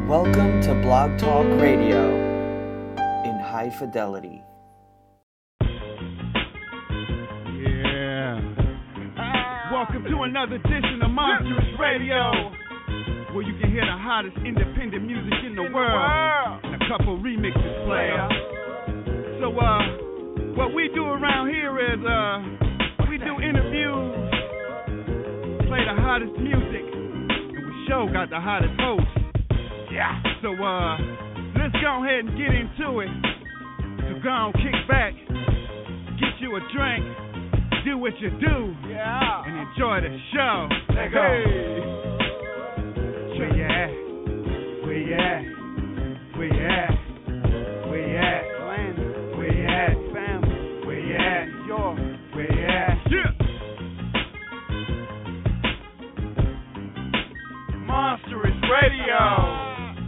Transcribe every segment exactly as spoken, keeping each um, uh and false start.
Welcome to Blog Talk Radio in high fidelity. Yeah. Welcome to another edition of Monstrous Radio, where you can hear the hottest independent music in the world and a couple remixes play. So, uh, what we do around here is, uh, we do interviews, play the hottest music, and we sure got the hottest host. Yeah. So, uh, let's go ahead and get into it. So go on, kick back, get you a drink, do what you do, yeah, and enjoy the show. Let go. Hey. Where you at? Where you at? Where you at? Where you at? Where you at? Family. Where you at? York. Where you at? Yeah. Monstrous Radio.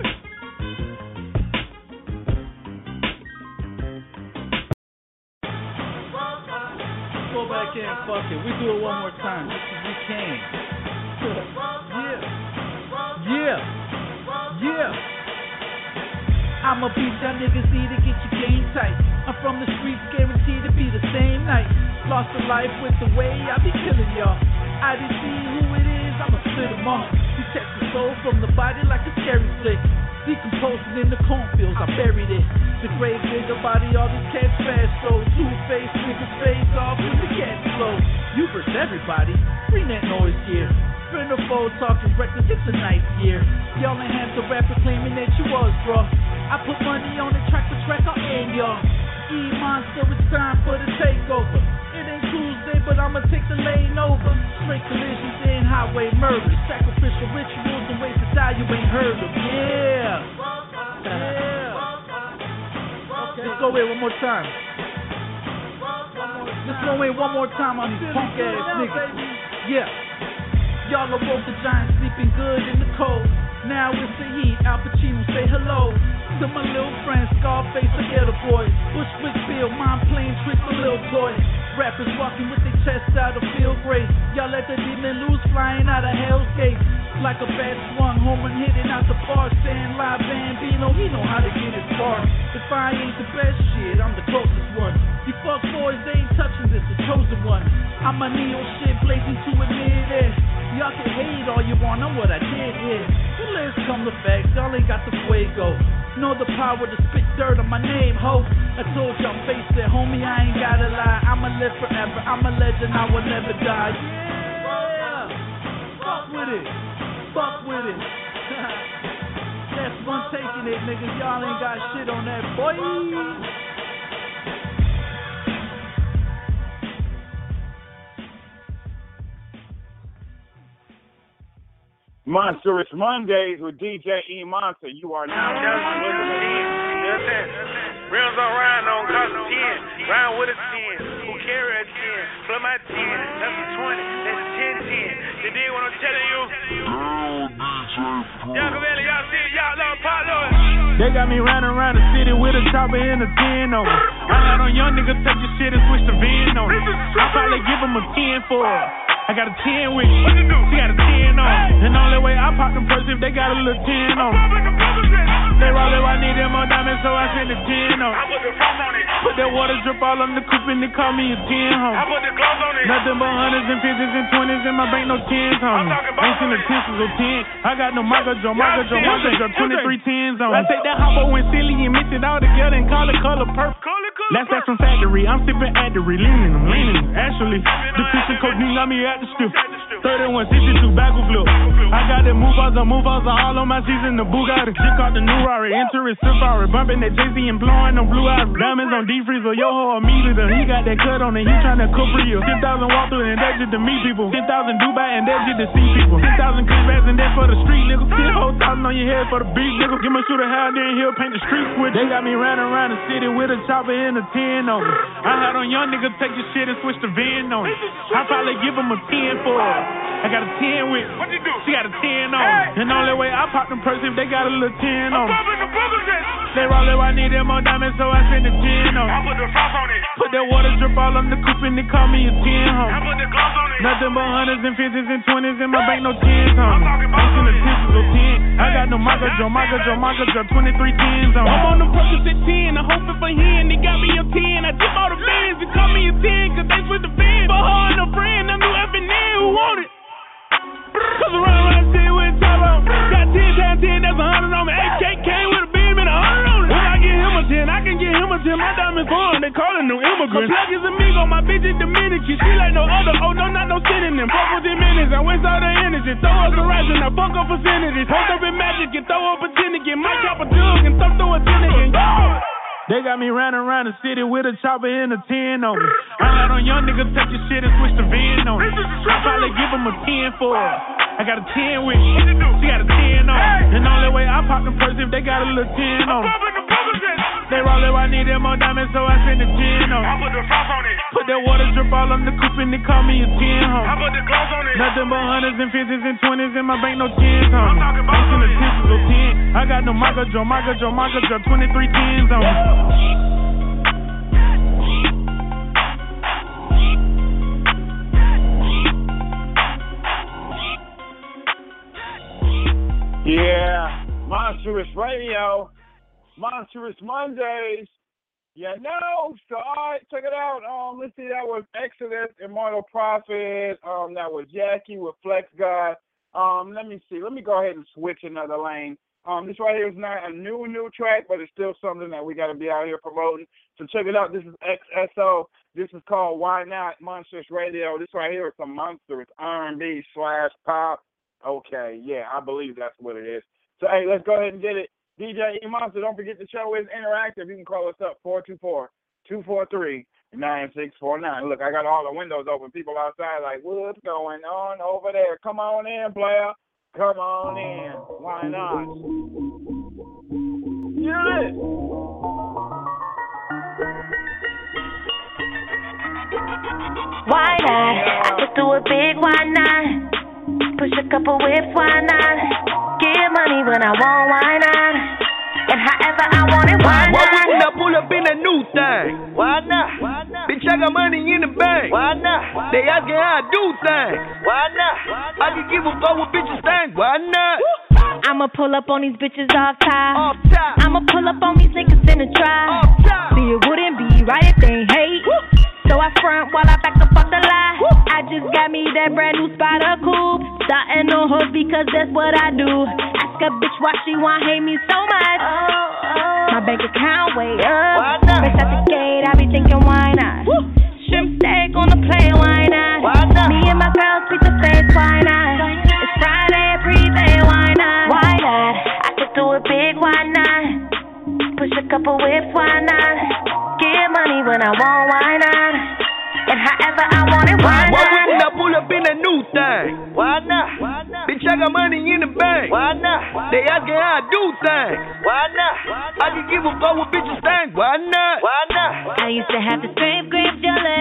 Go back in, fuck it. We do it one more time, just as we can. Yeah. Yeah. Yeah. I'ma beat that niggas need to get your game tight. I'm from the streets, guaranteed to be the same night. Lost a life with the way I be killing y'all. I didn't see who it is, I'ma split them off. Detect the soul from the body like a scary flick. Decomposing in the cornfields, I buried it. The grave digger body, all these cats fast slow. Two-faced niggas face off when the cats slow. You versus everybody, bring that noise here. Friend or foe talking reckless, it's a nice year. Y'all ain't have the rapper claiming that you was, bro. I put money on the track for track, I'll end y'all. E-Monster, it's time for the takeover. It ain't Tuesday, but I'ma take the lane over. Straight collisions and highway murders. Sacrificial rituals and ways to die you ain't heard of. Yeah. Yeah. Okay. Let's go in one more time. Let's go in one more time on these punk ass niggas. Yeah. Y'all are both the giants sleeping good in the cold. Now it's the heat. Al Pacino, say hello to my little friend Scarface, the ghetto boy. Bushwick Bill, mind playing tricks with little toys. Rappers walking with their chests out of field great. Y'all let the demon loose, flying out of Hell's Gate. Like a bat swung, home run hitting out the park. Stand live Bambino, he know how to get his bar. If I ain't the best shit, I'm the closest one. You fuck boys, they ain't touching this, the chosen one. I'm a neo shit, blazing to admit it. Y'all can hate all you want, I'm what I did here. The list come the facts, y'all ain't got the fuego. Know the power to spit dirt on my name, ho. I told y'all face it, homie, I ain't gotta lie. I'ma live forever, I'm a legend, I will never die. Yeah, fuck with it, fuck with it. That's one taking it, niggas, y'all ain't got shit on that, boy. Monstrous Mondays with D J E-Monster. You are now listening. Rims on ride on cost of ten. Ride with a ten. Who carry a ten? Plug my ten. That's a twenty. That's ten ten. You dig what I'm telling you? Y'all come in, y'all see it. Y'all love Pablo. They got me riding around the city with a chopper and a ten on me. I had on young niggas take your shit and switch the VIN on it. I probably give them a ten for it. I got a ten with me. She got a ten on me. And the only way I pop them perks if they got a little ten on me. They roll it, I need them more diamonds, so I send a ten on it. I put the chrome on it. Put that water drip all on the coupe and they call me a ten home. I put the gloves on it. Nothing but hundreds and fifties and twenties in my bank, no tens on me. Ain't seen the tens or ten. I got no Michael Joe, Michael Joe, Michael Joe, twenty-three tens on me. I take that hoppo and silly and mix it all together and call it color purple. Last that's from factory, I'm sipping at the leaning, I'm leaning. Actually, the Christian codeine got me at the strip. thirty-one sixty-two bagel flip. I got the move outs on move outs all on my season. The Bugatti, just caught the new Rari, enter it Safari, bumping that Jay-Z and blowing them blue eyes. Diamonds on D-Freezer, yo-ho, a meat eater. He got that cut on it, he tryna cook for you. ten thousand walk through and that's just to meet people. ten thousand Dubai and that's just to see people. ten thousand clips and that's for the street, nigga. ten whole thousand on your head for the beat, nigga. Give my shooter how then he'll paint the streets with. They got me riding around the city with a chopper and a ten on me. I had on young niggas take your shit and switch the VIN on it. I probably give them a ten for it. I got a ten with. What you do? She got a ten on. Hey. And the only way I pop them perks if they got a little ten on. I'm bumping the boogers in. They roll it, I need them more diamonds, so I spend the ten on. I put the sauce on it. Put that water drip all on the coupe and they call me a ten home. I put the gloves on it. Nothing but hundreds and fifties and twenties in my bank, no tens I'm on. talking about Ain't seen a it. ten, so ten. I got no Maka Joe, Maka Joe, Maka Joe, twenty-three tens on. I'm on the purchase at ten, I'm hoping for him, they got me a ten. I dip all the bands and call me a ten, cause they switch the fans. For her and her friend, I'm new F and N, who want it? Cause around around the city with Tyrone. Got ten times ten, that's a hundred on me. A K came with a beam and a hundred on it. When I get him a ten, I can get him a ten. My diamonds foreign, they call it new immigrant. My plug is amigo, my bitch is Dominican. She like no other, oh no, not no synonym. Fuck with the minutes, I waste all the energy. Throw up the rise and I fuck up percentages. Hold up in magic and throw up a ten again. Might drop a jug and throw through a ten again. They got me running around the city with a chopper and a ten on me. I let on young niggas take your shit and switch the van on me. I probably give them a ten for it. I got a ten with me. She got a ten on me. And the only way I pop them perks if they got a little ten on me. They roll it, I need them more diamonds, so I spend the ten on me. I put the sauce on it. Put that water drip all on the coupe and they call me a ten home. I put the gloves on it. Nothing but hundreds and fifties and twenties in my bank, no tens on me. I'm talking about Ain't seen a it. ten, so ten. I got no Maka Joe, Maka Joe, Maka Joe, twenty-three tens on me. Yeah, Monstrous Radio, Monstrous Mondays. You know, so all right, check it out. Um, let's see, that was Exodus, Immortal Prophet. Um, that was Jackie with Flex God. Um, let me see. Let me go ahead and switch another lane. Um, this right here is not a new new track, but it's still something that we got to be out here promoting. So check it out. This is X S O. This is called Why Not Monstrous Radio. This right here is some monstrous R and B slash pop. Okay, yeah, I believe that's what it is. So, hey, let's go ahead and get it. D J E Monster, don't forget the show is interactive. You can call us up, four two four, two four three, nine six four nine. Look, I got all the windows open. People outside like, what's going on over there? Come on in, player. Come on in. Why not? Yeah. Why not? I could do a big why not? Push a couple whips, why not? Get money when I want, why not? And however I want it, why not? Why wouldn't I pull up in a new thing? Why not? Why not? Bitch, I got money in the bank. Why not? They asking how I do things. Why not? I can give a fuck what bitches think. Why not? I'ma pull up on these bitches off top. Off top. I'ma pull up on these niggas in the drive. Off top. See, it wouldn't be right if they hate. So I front while I back the fuck the lie. I just got me that brand new Spider coupe. Starting on hoes because that's what I do. Ask a bitch why she want hate me so much. Oh, oh. My bank account way up. Fresh out the gate, I be thinking why not? Woo. Shrimp steak on the plate, why not? Why not? Me and my girls speak the face, why not? It's Friday, pre-day, why not? Why not? I could do it big, why not? Push a couple whips, why not? Get money when I want, why not? And however I want it, why not? Why wouldn't I pull up in a new thing? Why not? Why not? Bitch, I got money in the bank. Why not? They asking how I do things. Why not? I can give a fuck what bitches think. Why not? Why not? I used to have the straight grape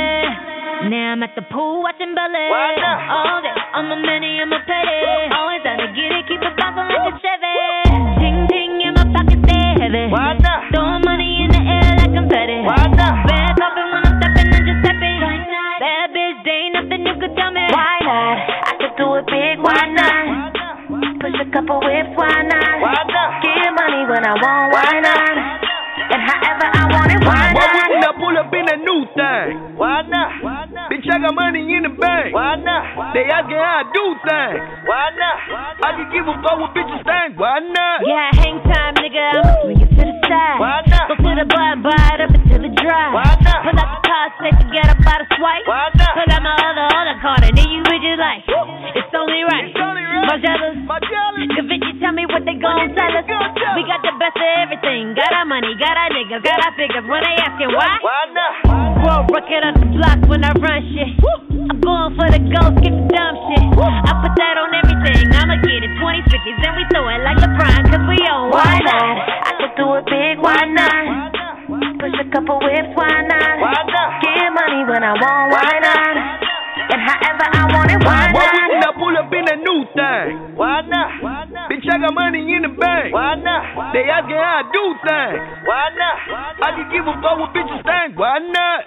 jelly. Now I'm at the pool watching belly. Why not? All day, I'm a money, I'm a petty. Always out to get it, keep it bouncing like a Chevy. Ting ting in my pocket, stay heavy. Why not? Throwing money in the air like confetti. Why not? Red carpet when I'm stepping and just stepping. Bad bitch, there ain't nothing you could tell me. Why not? I could do it big, why not? Push a couple whips, why not? Why not? Get money when I want, why not? And however I want it, why Why not? wouldn't I pull up in a new thing? Why not? Why not? Bitch, I got money in the bank. Why not? They asking how I do things. Why not? I can give a fuck what bitches think. Why not? Yeah, hang time, nigga, I'ma swing it to the side. Why not? Go to the bar and buy it up until it dry. Why not? Pull out the car, say forget about a swipe. Why not? Pull out my other, other card, and then you bitches like, it's only right. It's only right. My jealous. My jealous. Convince tell me what they gon' tell us. We got the best of everything. Got our money, got our niggas, got our figures. When they asking why? Why not? Roll rocket up the block when I run shit. I'm going for the gold, skip the dumb shit. I put that on everything. I'ma get it twenty fifties, then we throw it like LeBron, cause we own. Why not? I could do it big, why not? Push a couple whips, why not? Why not? Get money when I want, why not? And however I want it. Why Why not? wouldn't I pull up in a new thing? Why not? Why not? Bitch, I got money in the bank. Why not? They asking how I do things. Why not? I can give a fuck what bitches think. Why not?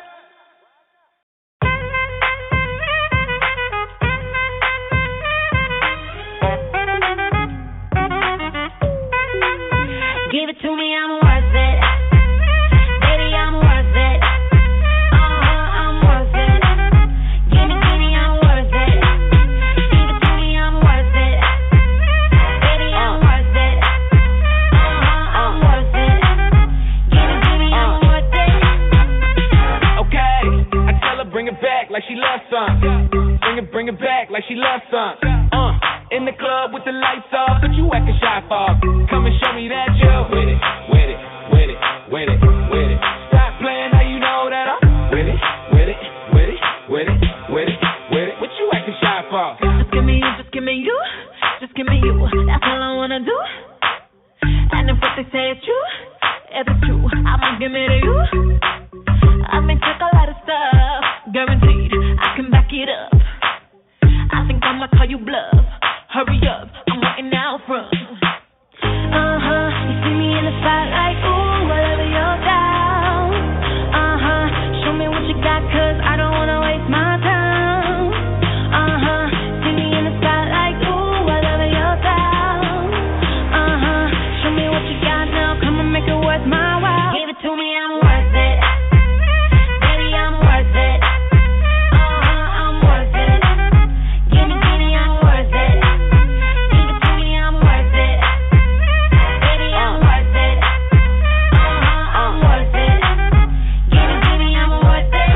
Give it to me, I'm worth it. Baby, I'm worth it. Uh-huh, I'm worth it. Give it to me, I'm worth it. Give it to me, I'm worth it. Baby, I'm worth it. Uh-huh, I'm worth it. Give it to me, I'm worth it. Okay, I tell her bring it back like she loves some. Bring it, bring it back like she loves some. Uh, in the club with the lights off, but you acting shy for. Come and show me that you're with it, with it, with it, with it, with it. Stop playing, now you know that I'm with it, with it, with it, with it, with it, with it. What you acting shy for? Just give me you, just give me you, just give me you. That's all I wanna do. And if what they say is true, if it's true, I'ma give it to you. I may take a lot of stuff, guaranteed I can back it up. I think I'ma call you bluff. Hurry up, I'm waiting out front. Uh-huh, you see me in the spotlight, ooh, whatever you're down. Uh-huh, show me what you got, cause I don't wanna waste my time. Uh-huh, see me in the spotlight, ooh, whatever you're down. Uh-huh, show me what you got now, come and make it worth my while. Give it to me, I'm worth it. Baby, I'm worth it. Uh-huh, I'm worth it. Give it to me, I'm worth it. Give it to me, I'm worth it. Baby, I'm worth it. Uh-huh, I'm worth it. Give it to me, I'm worth it.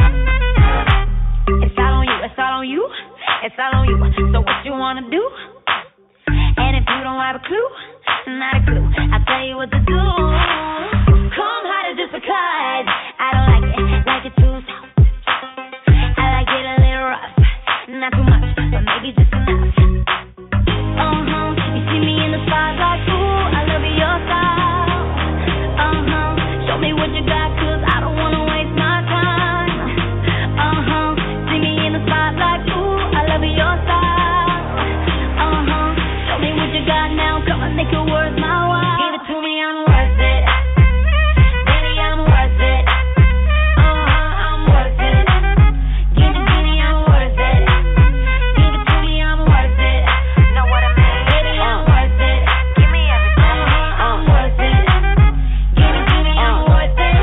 It's all on you, it's all on you, it's all on you. So what you wanna do? And if you don't have a clue, not a clue, I'll tell you what to do. Come harder just because I don't like it, like it too soft. I like it a little rough, not too much, but maybe just enough. Uh-huh, you see me in the spotlight, ooh, I love your style. Uh-huh, show me what you got, cause I don't wanna waste my time. Uh-huh, see me in the spotlight, ooh, I love your style. Uh-huh, show me what you got now, come and make it worth my while. Give it to me, I'm worth it. Baby, I'm worth it. Uh-huh, I'm worth it. Give it to me, I'm worth it. Give it to me, I'm worth it. Know what I mean? Baby, I'm worth it. Give me everything. Uh-huh, I'm worth it. Give it to me, I'm worth it.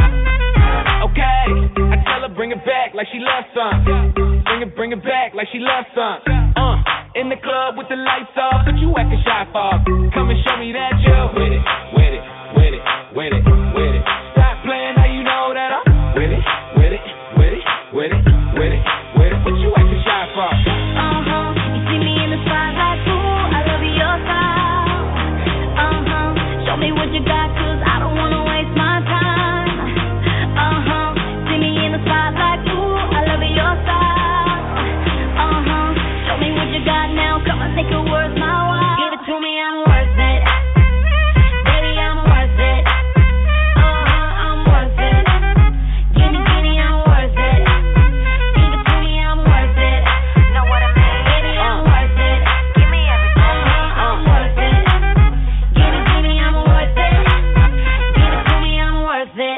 Okay, I tell her bring it back like she loves some. Bring it, bring it back like she loves some. Uh, in the club with the lights off, but you acting shy for. Come and show me that you're with it, with it, with it, with it, with it. Stop playing, now you know that I'm with it, with it, with it, with it, with it, with it. What you acting shy for? Uh-huh, you see me in the spotlight, ooh, I love your style. Uh-huh, show me what you got, cause I don't wanna waste my time. Uh-huh, see me in the spotlight, ooh, I love your style. Uh-huh, show me what you got now, come and make it worth my while. Give it to me, I'm worth it. Baby, I'm worth it. Uh-huh, I'm worth it. Give it to me, I'm worth it. Give it to me, I'm worth it. Know what I mean? Baby, I'm worth it. Give me everything. Uh-huh, I'm worth it. Give it to me, I'm worth it. Give it to me, I'm worth it.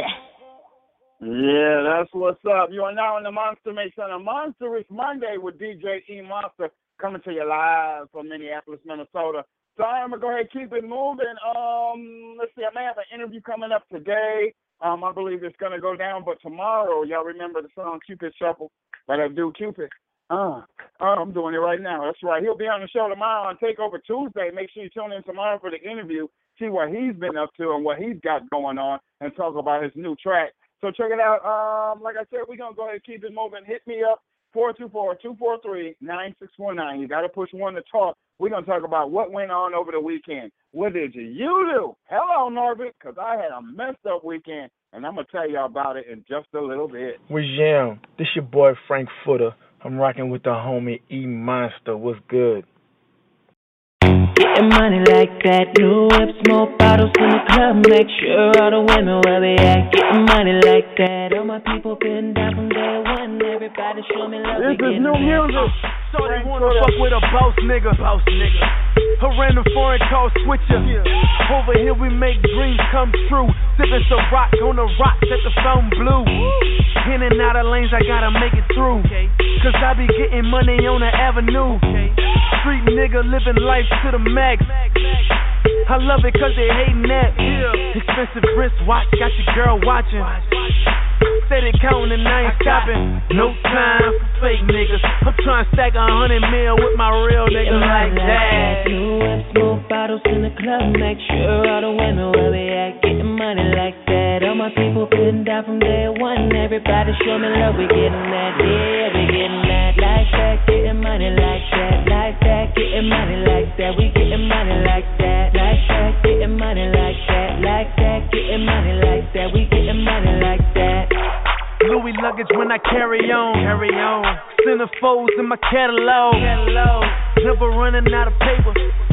Yeah, that's what's up. You are now in the Monster Mix on a Monstrous Monday with D J E Monster coming to you live from Minneapolis, Minnesota. So I'm gonna go ahead and keep it moving. Um, let's see, I may have an interview coming up today. Um, I believe it's gonna go down, but tomorrow, y'all remember the song Cupid Shuffle by that dude Cupid? Uh, oh, I'm doing it right now. That's right. He'll be on the show tomorrow on Takeover Tuesday. Make sure you tune in tomorrow for the interview, see what he's been up to and what he's got going on, and talk about his new track. So check it out. Um, like I said, we're going to go ahead and keep it moving. Hit me up, four two four, two four three, nine six one nine. You got to push one to talk. We're going to talk about what went on over the weekend. What did you do? Hello, Norbert, because I had a messed up weekend, and I'm going to tell you about it in just a little bit. Where's Yam? This your boy Frank Footer. I'm rocking with the homie E Monster. What's good? getting money like that. New whips, more bottles in the club. Make sure all the women where they at, getting money like that. All my people been down from day one. Everybody show me love. This is new music. So they wanna fuck with a boss nigga, boss nigga. A random foreign call switcher. Over here we make dreams come true. Sipping some rock on the rocks at the phone blue. In and out of lanes, I gotta make it through. Cause I be getting money on the avenue. Street nigga living life to the max. I love it cause they hating that. Expensive wristwatch, got your girl watching. Steady counting and I ain't stopping. No time for fake niggas. I'm trying to stack a hundred mil with my real nigga like that. New whips, more bottles in the club. Make sure all the women where they at, getting money like that. All my people putting down from day one. Everybody show me love, we getting that. Yeah, we getting that. Like that, getting money like that. Like that, getting money like that. We getting money like that. Like that, getting money like that. Like that, getting money like that. We getting money like that. Louis luggage when I carry on, carry on. Centerfolds in my catalog, catalog. Never running out of paper.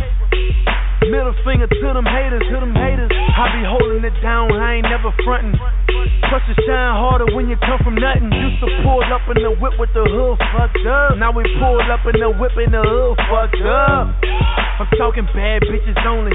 Middle finger to them haters, to them haters. I be holding it down, I ain't never frontin'. Plus you shine harder when you come from nothing. Used to pull up in the whip with the hood fucked up. Now we pull up in the whip and the hood fucked up. I'm talking bad bitches only.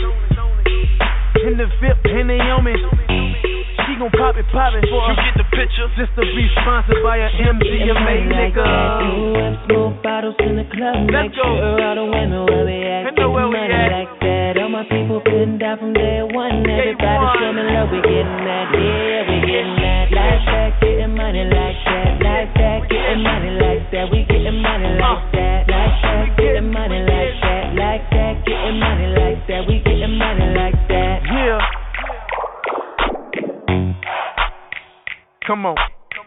In the V I P, and they on me. She gon' pop it, pop it for You get the picture. Just to be sponsored by an M D M A nigga. New whips, more bottles in the club. Let's Make go. sure all the women where they at, I know where we money at. like that. All my people putting down from day one. Everybody one. show me love, we getting that. Yeah, we getting that. Like that, getting money like that. Like that, getting money like that. We getting money like that. Like that, getting money like that. Like that, getting money like that. We getting money like that. Yeah. Come on.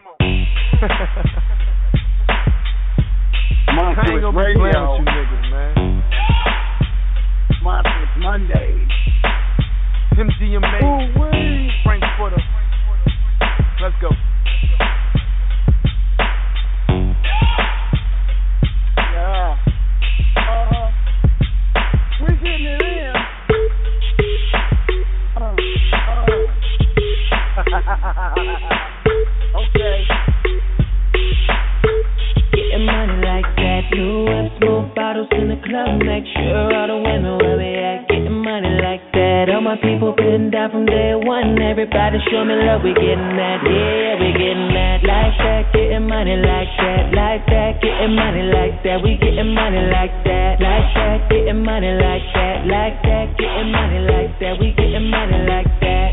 I ain't Monstrous gonna be playing with Radio. you niggas, man. Monstrous Monday. M D M A, Ooh-wee. Frankfurter. Let's go. Yeah. Uh-huh. We getting it in. Uh, uh. Okay. Getting money like that. New whips, more bottles in the club. Make sure all the women where they at, getting money like that. All my people putting down from day one. Everybody show me love, we getting that. Yeah, we getting that. Like that, getting money like that. Like that, getting money like that. We getting money like that. Like that, getting money like that. Like that, getting money like that. We getting money like that.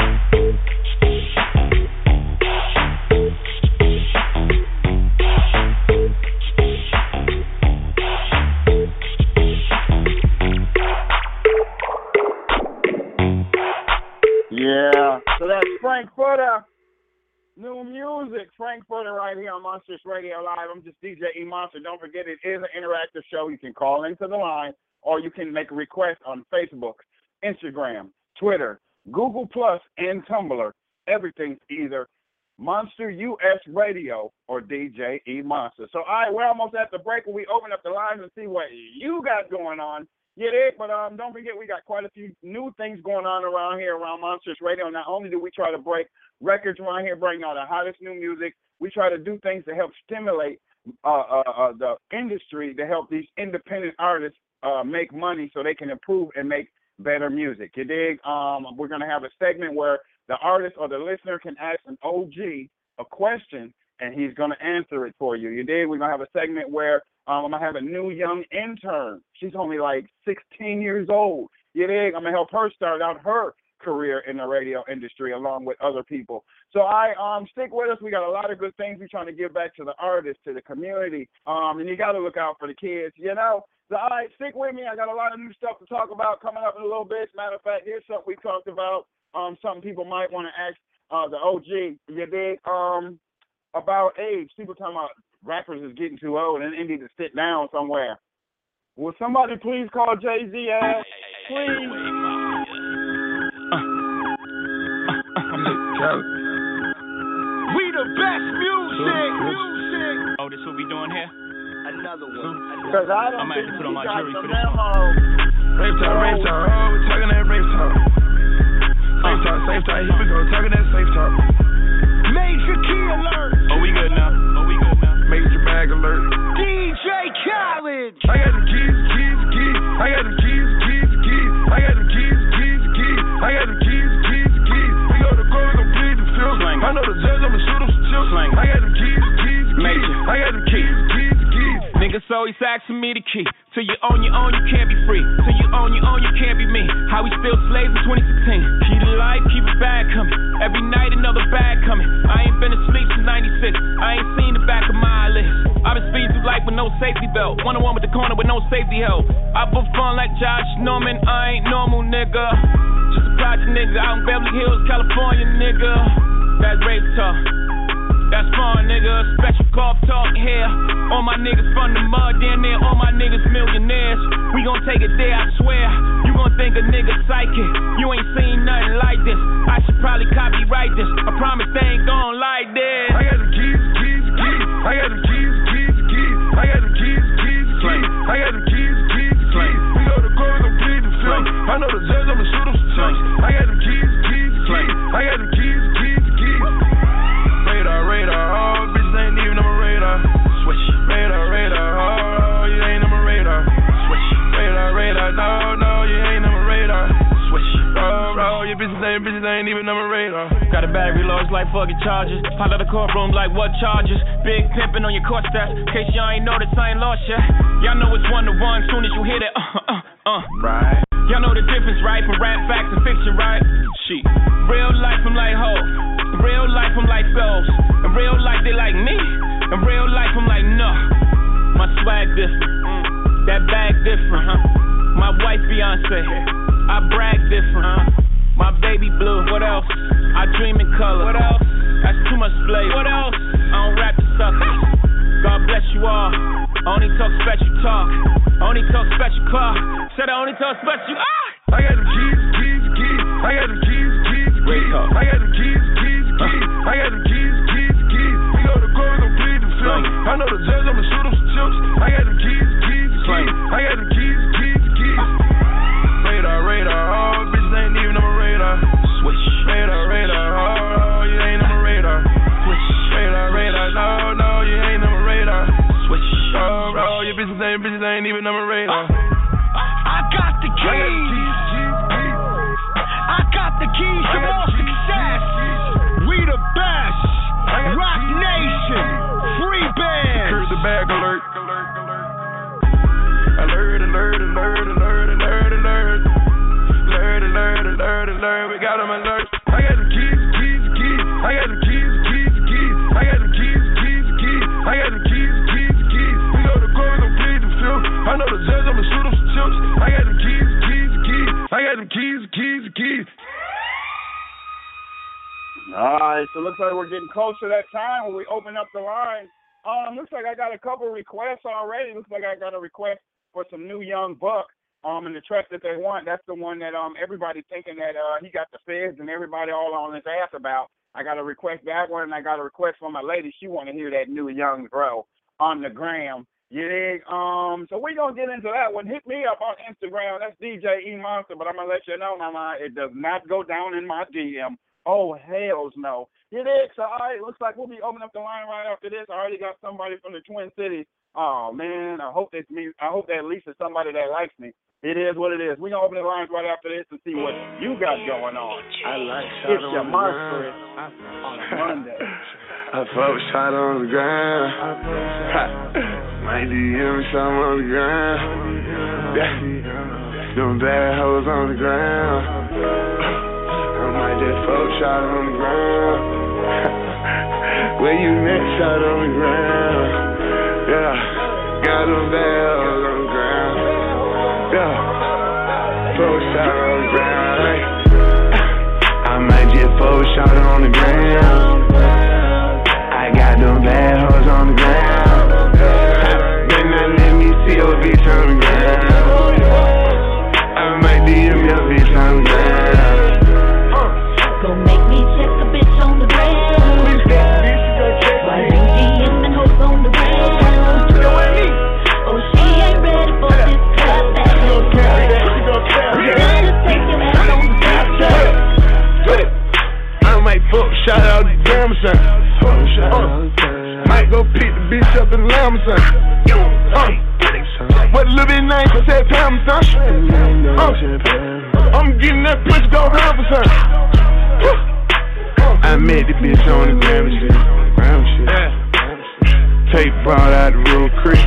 Yeah. So that's Frankfurter. New music. Frankfurter right here on Monstrous Radio Live. I'm just D J E Monster. Don't forget it is an interactive show. You can call into the line or you can make a request on Facebook, Instagram, Twitter, Google Plus, and Tumblr. Everything's either Monster U S Radio or D J E Monster. So, all right, we're almost at the break where we open up the lines and see what you got going on. Yeah, it, but um, don't forget we got quite a few new things going on around here around Monstrous Radio. Not only do we try to break records around here, bring out the hottest new music, we try to do things to help stimulate uh, uh, uh, the industry, to help these independent artists uh, make money so they can improve and make better music. You dig? Um, we're going to have a segment where the artist or the listener can ask an O G a question, and he's going to answer it for you. You dig? We're going to have a segment where um, I'm going to have a new young intern. She's only like sixteen years old. You dig? I'm going to help her start out her career in the radio industry along with other people. So I um stick with us. We got a lot of good things we're trying to give back to the artists, to the community. Um, and you got to look out for the kids, you know. So all right, stick with me. I got a lot of new stuff to talk about coming up in a little bit. As a matter of fact, here's something we talked about. Um, something people might want to ask uh, the O G. You dig? Um, about age. People talking about rappers is getting too old and they need to sit down somewhere. Will somebody please call Jay-Z ass? Please. We the best music. Music. Oh, this what we doing here? Another one. Because I don't I'm think gonna have to put he on my got jury the for this one. memo. Rape talk, rape talk, oh, we talking that rape talk. Safe talk, safe talk, here we go, talking that safe talk. Major key alert. Oh, we good now. Oh, we good now. Major bag alert. D J Khaled. I got them keys, keys, keys. I got them keys, keys, keys. I got them keys, keys, keys. I got them keys, keys, keys. We go to court, we gon' plead the field. I know the judge, I'ma shoot him some chips. I got them keys, keys, keys. I got them keys, keys, keys. Niggas always asking me the key. Till you own your own, you can't be free. Till you own your own, you can't be me. How we still slaves in twenty sixteen. Key to life, keep a bag coming. Every night another bag coming. I ain't been asleep since ninety-six. I ain't seen the back of my eyelids. I've been speeding through life with no safety belt. One on one with the corner with no safety help. I put fun like Josh Norman. I ain't normal, nigga. Just a project nigga out in Beverly Hills, California, nigga. That's rape talk. That's fun, nigga. Special golf talk here. All my niggas from the mud, damn near all my niggas millionaires. We gon' take it there, I swear. You gon' think a nigga psychic. You ain't seen nothing like this. I should probably copyright this. I promise they ain't gon' like this. I got them keys, keys, keys. I got them keys, keys, keys. I got them keys, keys, keys. I got them keys, keys, keys. We go to court, we gon' plead the field. I know the judge, I'ma shoot him some chips. I got them keys, keys, keys. I got them keys, keys, keys. Radar, radar, oh, bitches ain't even on my radar. Switch. Radar, radar, oh, you ain't on my radar. Switch. Radar, radar, no, no, you ain't on my radar. Switch. Oh, oh, your bitches ain't, bitches ain't even on my radar. Got a battery loads like fucking charges. Pop out the courtroom like what charges? Big pimpin' on your court stats. Case y'all ain't noticed, I ain't lost yet. Y'all know it's one to one. Soon as you hear that, uh, uh, uh. Right. Y'all know the difference, right? From rap facts and fiction, right? Shit. Real life, I'm like ho. In real life, I'm like those. In real life, they like me. In real life, I'm like no. My swag different. That bag different, huh? My wife Beyonce. I brag different, huh? My baby blue. What else? I dream in color. What else? That's too much flavor. What else? I don't rap the suckers. God bless you all. I only talk special talk. I only talk special car. Said I only talk special. Ah! I got them keys, keys, keys. I got them keys, keys, keys. I got them keys, keys, keys. I got them keys, keys, keys. We go to court, we gon' plead the field. I know the judge, I'ma shoot him some chips. I got them keys, keys, keys. I got them keys, keys, keys. Radar, radar, oh, bitches ain't even on my radar. Switch. Radar, radar, oh, you ain't on my radar. Switch. Radar, radar, no, no, you ain't on my radar. Switch. Oh, oh, your bitches ain't, bitches ain't even on my radar. I got the keys. I got the keys to all success. We the best. Rock Nation. Free band. Heard the bag alert. Alert, alert, alert, alert, alert, alert. Alert, alert, alert, alert. We got them alert. I got them keys, keys, keys. I got them keys, keys, keys. I got them keys, keys, keys. I got them keys, keys, keys. We go to court, we gon' plead the field. I know the judge, I'ma shoot him some chips. I got them keys, keys, keys. I got them keys, keys, keys. All right, so looks like we're getting close to that time when we open up the line. Um, looks like I got a couple requests already. Looks like I got a request for some new Young Buck. Um, and the track that they want, that's the one that um everybody thinking that uh he got the feds and everybody all on his ass about. I got a request that one, and I got a request from my lady. She want to hear that new Young Bro on the gram. You dig? Um, so we gonna get into that one. Hit me up on Instagram. That's D J E Monster. But I'm gonna let you know, Mama, it does not go down in my D M. Oh, hells no. You dig? So, all right, looks like we'll be opening up the line right after this. I already got somebody from the Twin Cities. Oh, man, I hope it's me. I hope that at least is somebody that likes me. It is what it is. We're going to open the lines right after this and see what you got going on. I like It's your Monster on Monday. I fuck shot on the ground. Might D M me something on the ground. Yeah. Them bad hoes on the ground. I might just fuck shot on the ground. Where you met shot on the ground. Yeah. Got them bad hoes on the ground. Yeah. Fuck shot on the ground. I might just fuck shot on the ground. I got them bad hoes on the ground. Then they let me see your bitch on the ground. I might D M your bitch on the ground. Gon' make me check a bitch on the ground. Why you DMing hoes on the ground? Oh, she ain't ready for this cut back. son. Uh, might go pick the bitch up in the lamb, son. Uh, what a little bit name for that pound, son. Uh, I'm getting that pussy go hammer, son. Uh, I met the bitch on the gram and shit. Gram shit. Tape brought out the real creep.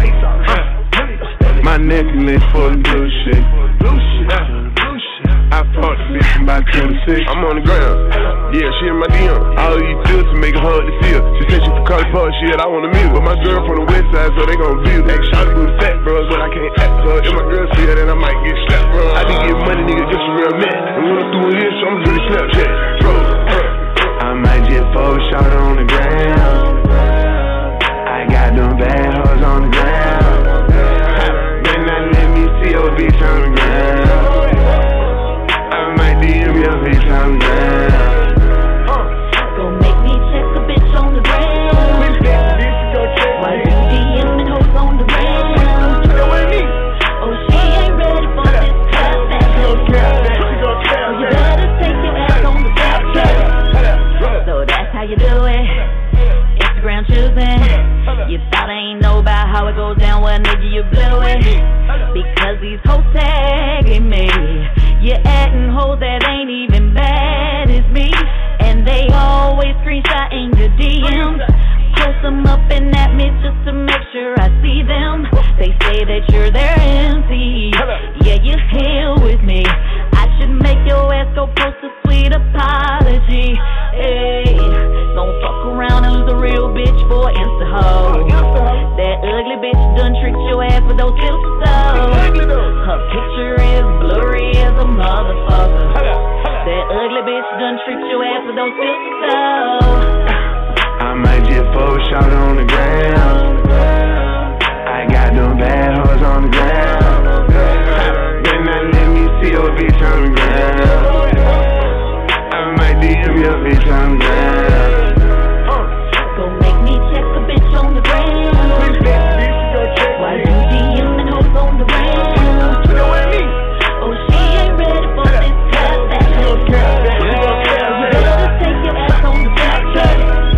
My necklace full of blue shit. Blue shit. I fought the bitch from about twenty-six. I'm on the ground. Yeah, she in my D M. All you do to make it hard to see her. She said she from College Park, shit, I wanna meet her. But my girl from the west side, so they gon' view. Hey, shawty with fat bros, but I can't act her. If my girl see her, then I might get slapped, bro. I be getting money, nigga, just a real man. And when I'm through here, so I'm really Snapchat, bro. I might just Photoshop it on the ground. I got them bad hoes on the ground. Then I let me see your bitch on the ground. D M your bitch on the ground. Gon' make me check a bitch on the ground. Why you DMing hoes on the ground? Oh, she ain't ready for this cut back. Oh, you better take your ass on the Snapchat. So that's how you do it. Instagram choosing. You thought I ain't know about how it goes down, well nigga you blew it. Because these hoes tagging me. You're adding hoes that ain't even bad as me. And they always screenshotting your D Ms. Post them up and at me just to make sure I see them. They say that you're their M C. Yeah, you're here with me. I should make your ass go post a sweet apology. Hey, don't fuck around and lose a real bitch for an Insta hoe. That ugly bitch done tricked your ass with those filters. Her picture is blurry as a motherfucker. That ugly bitch done tricked your ass with those filters. I might just Photoshop it on the ground. I got them bad hoes on the ground. Then I let me see your bitch on the ground. I might D M your bitch on the ground. Gon' make me check a bitch on the ground. Why you DMing hoes on the ground? Oh, she ain't ready for this cut back. You better take your ass on the Snapchat.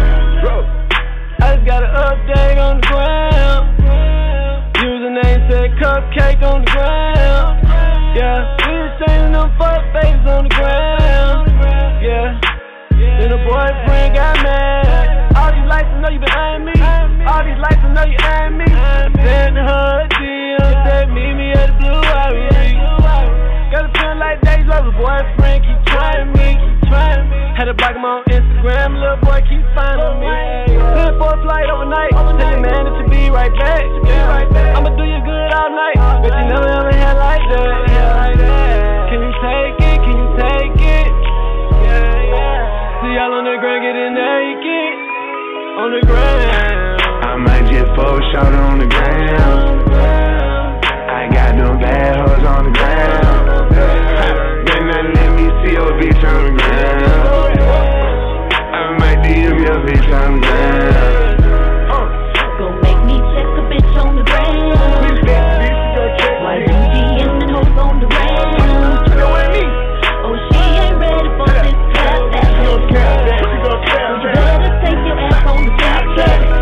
I just got an update on the ground. Username said cupcake on the ground. Yeah, we just changing them fuck faces on the ground. Yeah, then the boyfriend got mad. All these lights I know you been eyeing me. All these lights I know you eyeing me. Send her a D M, said meet me at the Blue Ivory. Got a feeling like days love, the boyfriend keep trying me, keep trying me. Had to block him on Instagram, little boy keep finding me. Send for a flight overnight, tell your man that you be right back. I'ma do you good all night, but you never ever had like that. Can you take it? Can you take it? See y'all on the ground getting naked, on the ground. I might just Photoshop it on the ground. I got them bad hoes on the ground. Then I let me see your bitch on the ground. I might D M your bitch on the ground. Gon' make me check a bitch on the ground. Why you DMing hoes on the ground? Oh, she ain't ready for this cut back. You better take your ass on the Snapchat.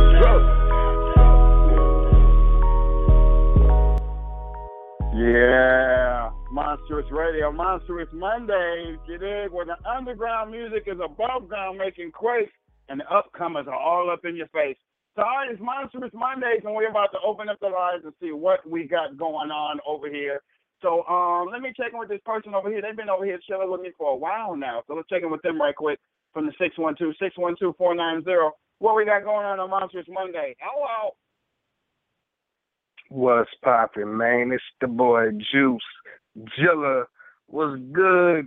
Yeah, Monstrous Radio, Monstrous Mondays, you dig? Where the underground music is above ground making quakes and the upcomers are all up in your face. So, all right, it's Monstrous Mondays, and we're about to open up the lines and see what we got going on over here. So, um, let me check in with this person over here. They've been over here chilling with me for a while now. So, let's check in with them right quick from the six one two, six one two, four nine zero. What we got going on on Monstrous Monday? Hello. What's poppin', man? It's the boy Juice. Jilla, what's good?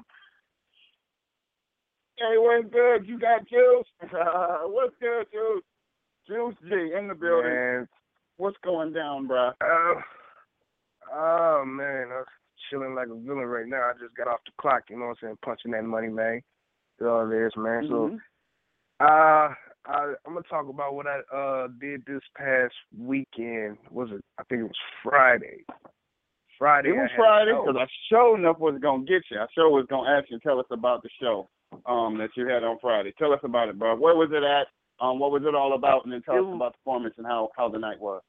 Hey, what's good? You got Juice? Uh, what's good, Juice? Juice G in the building. Man. What's going down, bro? Uh, oh, man. I'm chilling like a villain right now. I just got off the clock, you know what I'm saying? Punching that money, man. That's all it is, man. Mm-hmm. So, uh, I, I'm going to talk about what I uh, did this past weekend. Was it? I think it was Friday. Friday. It was Friday because I sure enough was going to get you. I sure was going to ask you to tell us about the show. um, that you had on Friday. Tell us about it, bro. Where was it at? Um, what was it all about? And then tell It us was- about the performance and how, how the night was.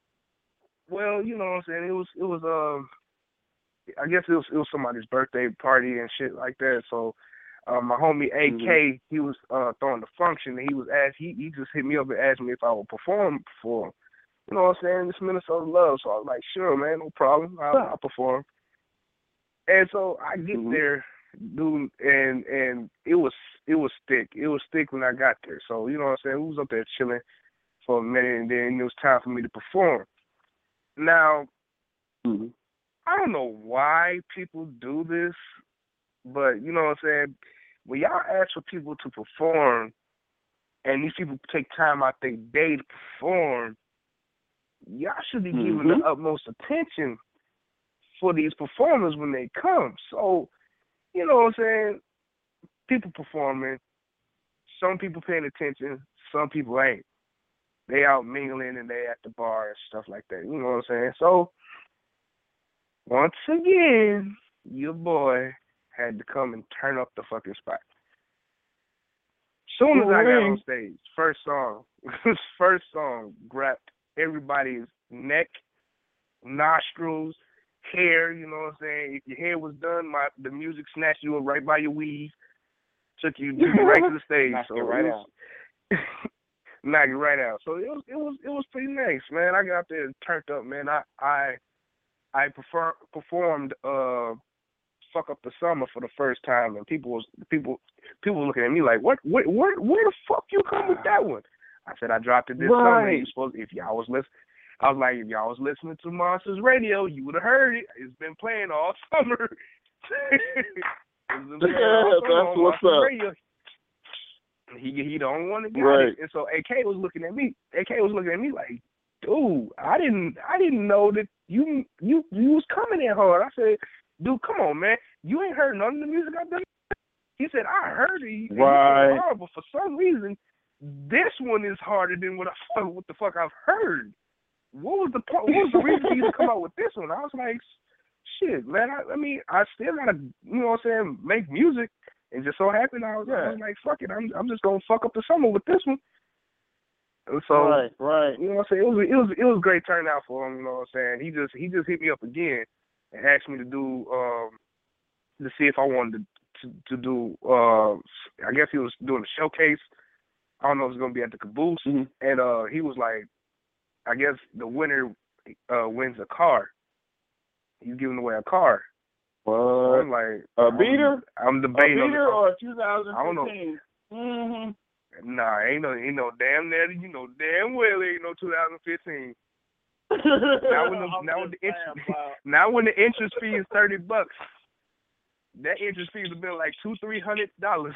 Well, you know what I'm saying. It was it was um, I guess it was it was somebody's birthday party and shit like that. So, um, my homie A K, Mhm. he was uh throwing the function, and he was asked. He he just hit me up and asked me if I would perform for him. You know what I'm saying? It's Minnesota love, so I was like, sure, man, no problem. I'll, I'll perform. And so I get Mhm. there, dude, and and it was it was thick. It was thick when I got there. So you know what I'm saying? We was up there chilling for a minute, and then it was time for me to perform. Now, Mm-hmm. I don't know why people do this, but you know what I'm saying? When y'all ask for people to perform, and these people take time out their day to perform, y'all should be giving Mhm. the utmost attention for these performers when they come. So, you know what I'm saying? People performing, some people paying attention, some people ain't. They out mingling and they at the bar and stuff like that. You know what I'm saying? So, once again, your boy had to come and turn up the fucking spot. Soon as I got on stage, first song, first song grabbed everybody's neck, nostrils, hair. You know what I'm saying? If your hair was done, my the music snatched you right by your weave, took you right to the stage. Knocked so it right it was, knock it right out. So it was it was it was pretty nice, man. I got there and turned up, man. I I I prefer, performed uh Fuck Up the Summer for the first time, and people was people people were looking at me like, what what where where the fuck you come with that one? I said I dropped it this summer. Right. You supposed if y'all was listening, I was like, if y'all was listening to Monsters Radio, you would have heard it. It's been playing all summer. It's been playing all summer That's on what's Monsters up. Radio. He he the only one that got Right. it. And so A K was looking at me. A K was looking at me like, dude, I didn't I didn't know that you you you was coming in hard. I said, dude, come on, man. You ain't heard none of the music I've done. He said, I heard it. Right. It's hard, but for some reason, this one is harder than what I what the fuck I've heard. What was the point? What was the reason for you to come out with this one? I was like, shit, man. I, I mean, I still gotta, you know what I'm saying, make music. And just so happened, I was, I was like, fuck it, I'm I'm just gonna fuck up the summer with this one. And so, Right, right. you know what I'm saying, it was it was it was a great turnout for him. You know what I'm saying? He just he just hit me up again and asked me to do um to see if I wanted to to, to do uh I guess he was doing a showcase. I don't know if it's gonna be at the Caboose, mm-hmm. and uh he was like, I guess the winner uh wins a car. He's giving away a car. What? I'm like a beater? I'm, I'm debating a beater on or two thousand fifteen? I don't know. Mm-hmm. Nah, ain't no ain't no damn near you know damn well ain't no two thousand fifteen. Now when the now when the interest, now when the interest fee is thirty bucks, that interest fee would have been like two three hundred dollars.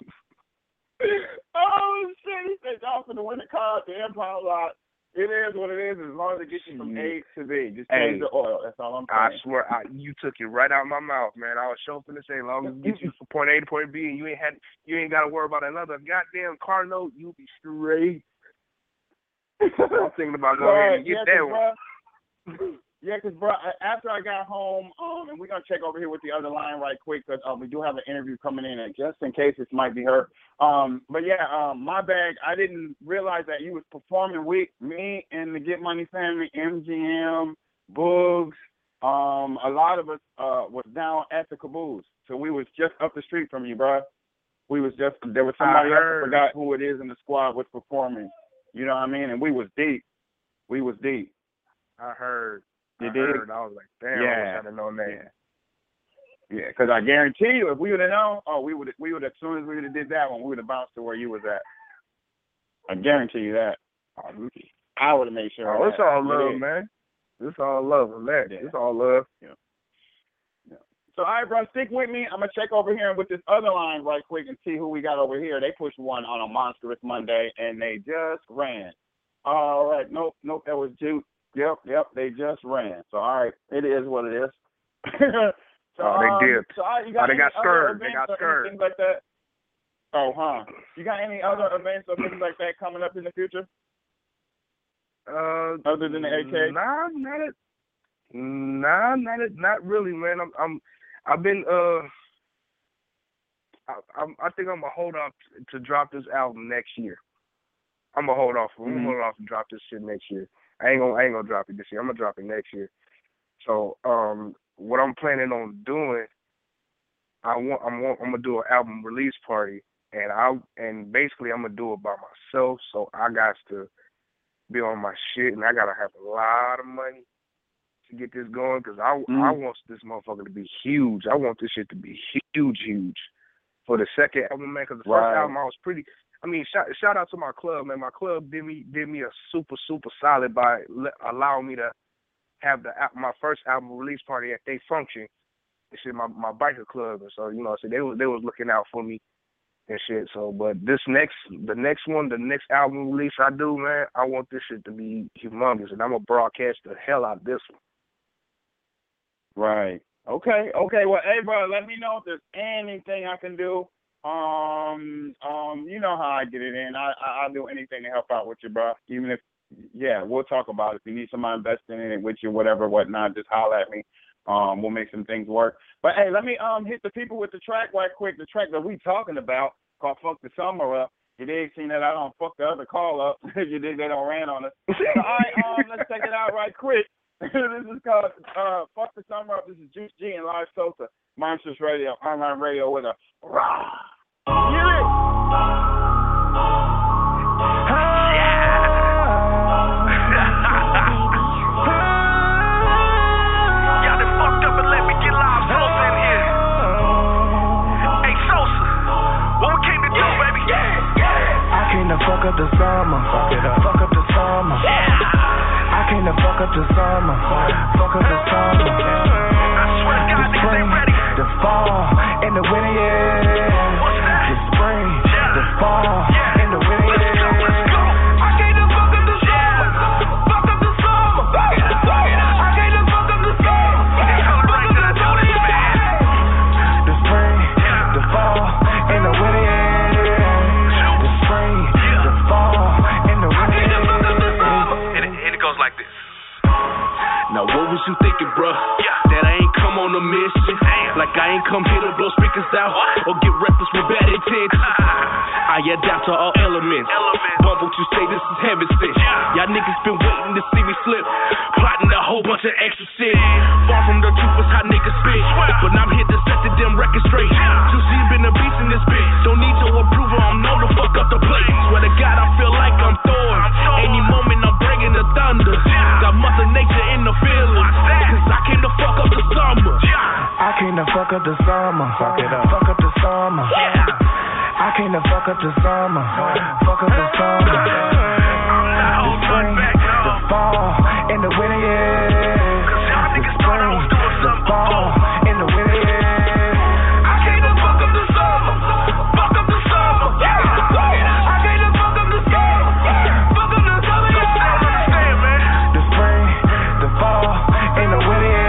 Oh shit! He said y'all finna win the car at the Empire lot. It is what it is. As long as it gets you from A to B, just change Hey, the oil. That's all I'm I saying. swear, I, you took it right out of my mouth, man. I was sure finna say, as long as it gets you from point A to point B, and you ain't had, you ain't got to worry about another goddamn car note, you'll be straight. I'm thinking about going ahead and get yeah, that one. Bro, yeah, because, bro, after I got home, um, and we're going to check over here with the other line right quick, because um, we do have an interview coming in, and just in case this might be her. Um, but, yeah, um, my bag, I didn't realize that you was performing with me and the Get Money family, M G M, Boogs. Um, a lot of us uh, was down at the Caboose, so we was just up the street from you, bro. We was just, there was somebody else, I forgot who it is in the squad was performing. You know what I mean? And we was deep. We was deep. I heard. You I did? heard. I was like, damn, yeah. I wish I'd have known that. Yeah, yeah. Because I guarantee you, if we would have known, oh, we would, we would, as soon as we would have did that one, we would have bounced to where you was at. I guarantee you that. I would have made sure. Oh, it's all love, did. man. It's all love on that. Yeah. It's all love. Yeah. Yeah. So, all right, bro, stick with me. I'm gonna check over here with this other line right quick and see who we got over here. They pushed one on a Monstrous Monday, and they just ran. All right, nope, nope, that was Juke. Yep, yep, they just ran. So, all right, it is what it is. so, oh, they um, did. So, all right, you got oh, they any got other scared. They events got or scared. Things like that? Oh, huh. You got any other events or things like that coming up in the future? Uh, Other than the A K? Nah, not it. Nah, not it. Not really, man. I'm, I'm, I've been, uh, I, I'm, I think I'm gonna hold off to drop this album next year. I'm gonna hold off. I'm gonna Mm-hmm. hold off and drop this shit next year. I ain't gonna I ain't gonna drop it this year. I'm gonna drop it next year. So um, what I'm planning on doing, I want I'm want, I'm gonna do an album release party, and I and basically I'm gonna do it by myself. So I got to be on my shit, and I gotta have a lot of money to get this going, because I Mm-hmm. I want this motherfucker to be huge. I want this shit to be huge, huge for the second album, man. Because the first Right. album I was pretty. I mean, shout shout out to my club, man. My club did me did me a super super solid by le- allowing me to have the al- my first album release party at their function. It's in my my biker club, and so you know, so they was they was looking out for me and shit. So, but this next the next one, the next album release I do, man, I want this shit to be humongous, and I'm gonna broadcast the hell out of this one. Right. Okay. Okay. Well, hey, bro, let me know if there's anything I can do. Um. Um. You know how I get it in. I, I I'll do anything to help out with you, bro. Even if, yeah, we'll talk about it. If you need somebody investing in it with you, whatever, whatnot, just holler at me. Um. We'll make some things work. But hey, let me um hit the people with the track right quick. The track that we talking about called "Fuck the Summer Up." You dig? Seen that I don't fuck the other call up. You dig? They don't ran on us. So, all right. Um. Let's check it out right quick. This is called uh, Fuck the Summer Up. This is Juice G and Live Sosa, Monsters Radio, online radio with a rah. Yeah. Y'all done fucked up and let me get Live Sosa in here. Hey, Sosa, what we came to do, baby? I came to fuck up the summer. Fuck it up. Fuck up the summer. I came to fuck up the summer. Fuck up the summer. I swear to God, niggas ain't ready. The fall and the winter, yeah. The spring, the fall and the winter, yeah. I came to fuck up the summer. Fuck up the summer. I came to fuck up the summer. Fuck up the summer. The spring, the fall and the winter, yeah. The spring, the fall and the winter, yeah. And it, and it goes like this. Now what was you thinking, bruh? That I ain't come on a mission? Like I ain't come here to blow speakers out or get reckless with bad intentions. I adapt to all elements. Bump what you say, this is heaven sent. Y'all niggas been waiting to see me slip, plotting a whole bunch of extra shit. Far from the truth is how niggas spit, but I'm here to set the damn record straight. Juicy been a beast in this bitch, don't need your approval, I'm known to fuck up the place. Swear to God, I feel like I'm Thor. Any moment I'm bringing the thunder. Got Mother Nature in the feelings, cause I came to fuck up the summer. I came to fuck up the summer. Fuck it up. Fuck up the summer. I came to fuck up the summer. Fuck up the summer. The spring, the fall, and the winter, yeah. The spring, the fall, and the winter, yeah. I came to fuck up the summer. Fuck up the summer. I came to fuck up the summer. Fuck up the summer, yeah. The spring, the fall, and the winter, yeah.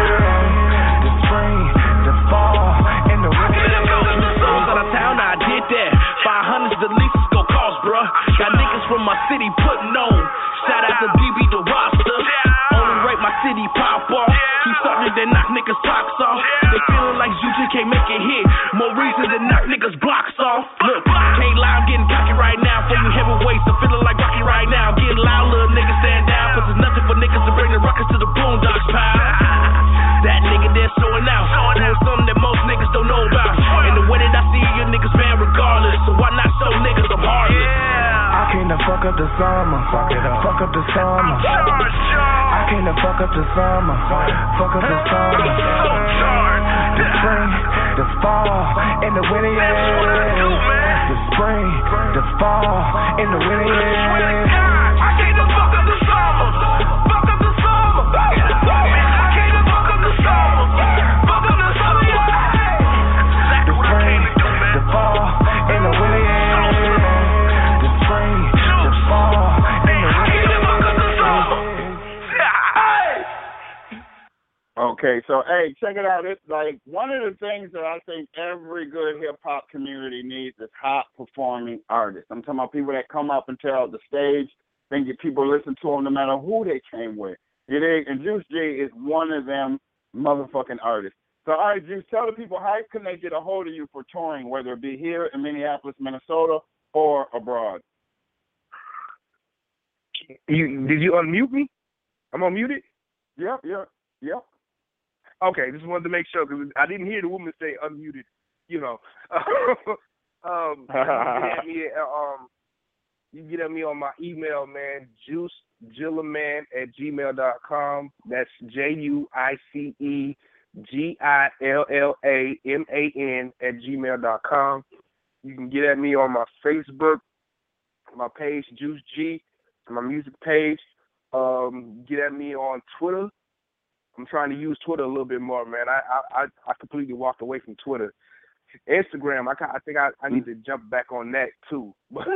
The spring, the fall, and the winter, yeah. Out of town, I did that. five hundred's the least it's gon' cost, bruh. Got niggas from my city putting on. Shout out to D B the roster. Only rate my city pop off. Keep something that knock niggas socks off. They feeling like you just can't make it hit. More reason to knock niggas blocks off. Look, can't lie, I'm getting cocky right now. For you heavyweights, I'm feeling like Rocky right now. Getting loud, little niggas stand down. Cause there's nothing for niggas to bring the ruckus to the boondocks, pal. That nigga there showing out. Doing something that most niggas don't know about. And the way that I see you niggas, man, regardless. So why not show niggas I'm heartless? I came to fuck up the summer. Fuck it up. Fuck up the summer. I came to fuck up the summer. Fuck up the summer. The spring, the fall, and the winter, yeah. The spring, the fall, and the winter, yeah. I came to fuck up the summer. Fuck up the summer. I came to fuck up the summer. Fuck up the summer, yeah. The spring, the fall, and the winter, yeah. The spring, the fall, and the winter, yeah. Okay, so hey, check it out. It's like one of the things that I think every good hip hop community needs is hot performing artists. I'm talking about people that come up and tell the stage, then get people listen to them no matter who they came with. You dig? And Juice G is one of them motherfucking artists. So, all right, Juice, tell the people how can they get a hold of you for touring, whether it be here in Minneapolis, Minnesota, or abroad. You did you unmute me? I'm unmuted. Yep, yep, yep. Okay, just wanted to make sure because I didn't hear the woman say unmuted. You know, um, you can get me, um, you can get at me on my email, man. Juice Gillaman at gmail dot com. That's J U I C E G I L L A M A N at gmail dot com. You can get at me on my Facebook, my page, Juice G, my music page. Um, get at me on Twitter. I'm trying to use Twitter a little bit more, man. I I, I completely walked away from Twitter. Instagram, I I think I, I need to jump back on that too. but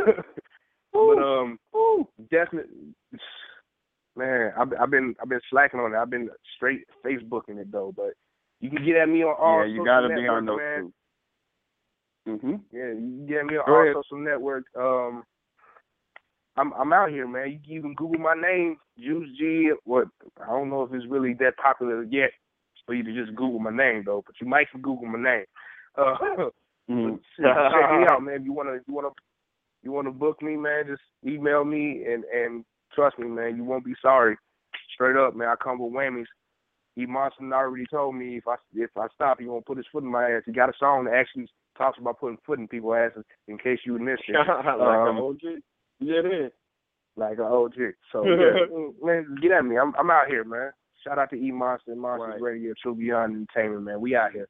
um, definitely, man, I've, I've been I've been slacking on it. I've been straight Facebooking it though. But you can get at me on all. Yeah, you social gotta networks, be on those man. two. Mm-hmm. Yeah, you can get at me on Go all ahead. social networks. Um, I'm I'm out here, man. You can even Google my name, Juice G. What I don't know if it's really that popular yet for you to just Google my name though, but you might can Google my name. Uh, mm-hmm. Check me out, man. If you wanna, if you wanna, you wanna book me, man, just email me and and trust me, man, you won't be sorry. Straight up, man. I come with whammies. E Monster already told me if I if I stop, he won't put his foot in my ass. He got a song that actually talks about putting foot in people's asses. In case you missed it, like um, an O G. Yeah, it is. Like an O G. So yeah, man, get at me. I'm I'm out here, man. Shout out to E Monster and Monsters Right. Radio, True Beyond Entertainment, man. We out here.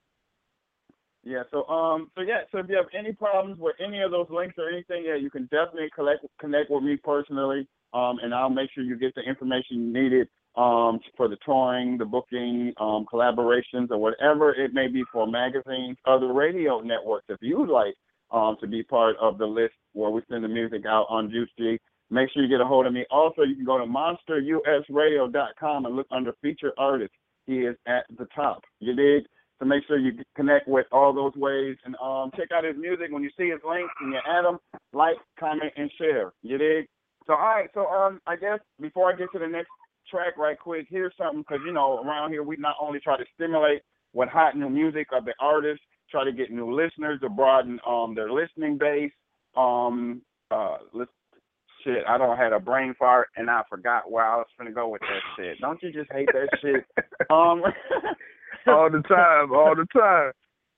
Yeah, so um, so yeah, so if you have any problems with any of those links or anything, yeah, you can definitely collect, connect with me personally, um, and I'll make sure you get the information needed um for the touring, the booking, um, collaborations, or whatever it may be for magazines, other radio networks. If you'd like um to be part of the list where we send the music out on Juice G, make sure you get a hold of me. Also, you can go to monster u s radio dot com and look under featured artists. He is at the top. You dig? So make sure you connect with all those ways and um, check out his music. When you see his links and you add them, like, comment, and share. You dig? So, all right. So, um, I guess before I get to the next track right quick, here's something because, you know, around here we not only try to stimulate with hot new music of the artists, try to get new listeners to broaden um, their listening base. Um, uh, let's, shit, I don't had a brain fart and I forgot where I was going to go with that shit. Don't you just hate that shit? Um all the time, all the time.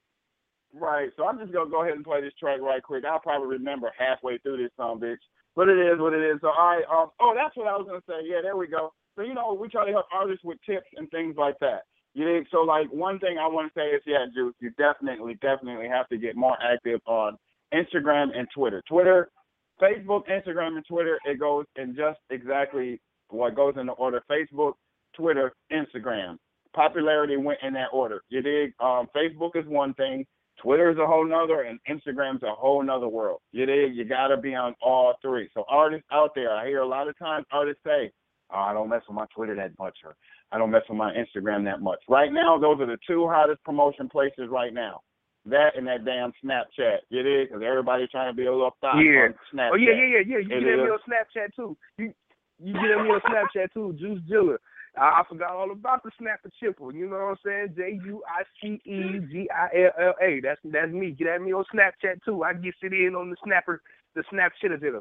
Right, so I'm just going to go ahead and play this track right quick. I'll probably remember halfway through this song, bitch. But it is what it is. So, all right, um, oh, that's what I was going to say. Yeah, there we go. So, you know, we try to help artists with tips and things like that. You dig? So, like, one thing I want to say is, yeah, Juice, you definitely, definitely have to get more active on Instagram and Twitter. Twitter, Facebook, Instagram, and Twitter, it goes in just exactly what goes in the order. Facebook, Twitter, Instagram. Popularity went in that order. You dig? Um, Facebook is one thing, Twitter is a whole nother, and Instagram's a whole nother world. You dig? You got to be on all three. So artists out there, I hear a lot of times artists say, oh, I don't mess with my Twitter that much, or I don't mess with my Instagram that much. Right now, those are the two hottest promotion places right now. That and that damn Snapchat. You dig? Because everybody's trying to be a little thought Yeah. on Snapchat. Oh, yeah, yeah, yeah, yeah. You It get at me is. on Snapchat, too. You you get at me on Snapchat, too, Juice Gilla. I, I forgot all about the Snapper Chipper. You know what I'm saying? J U I C E G I L L A. That's that's me. Get at me on Snapchat, too. I get sit in on the Snapper, the Snap shitter hitter.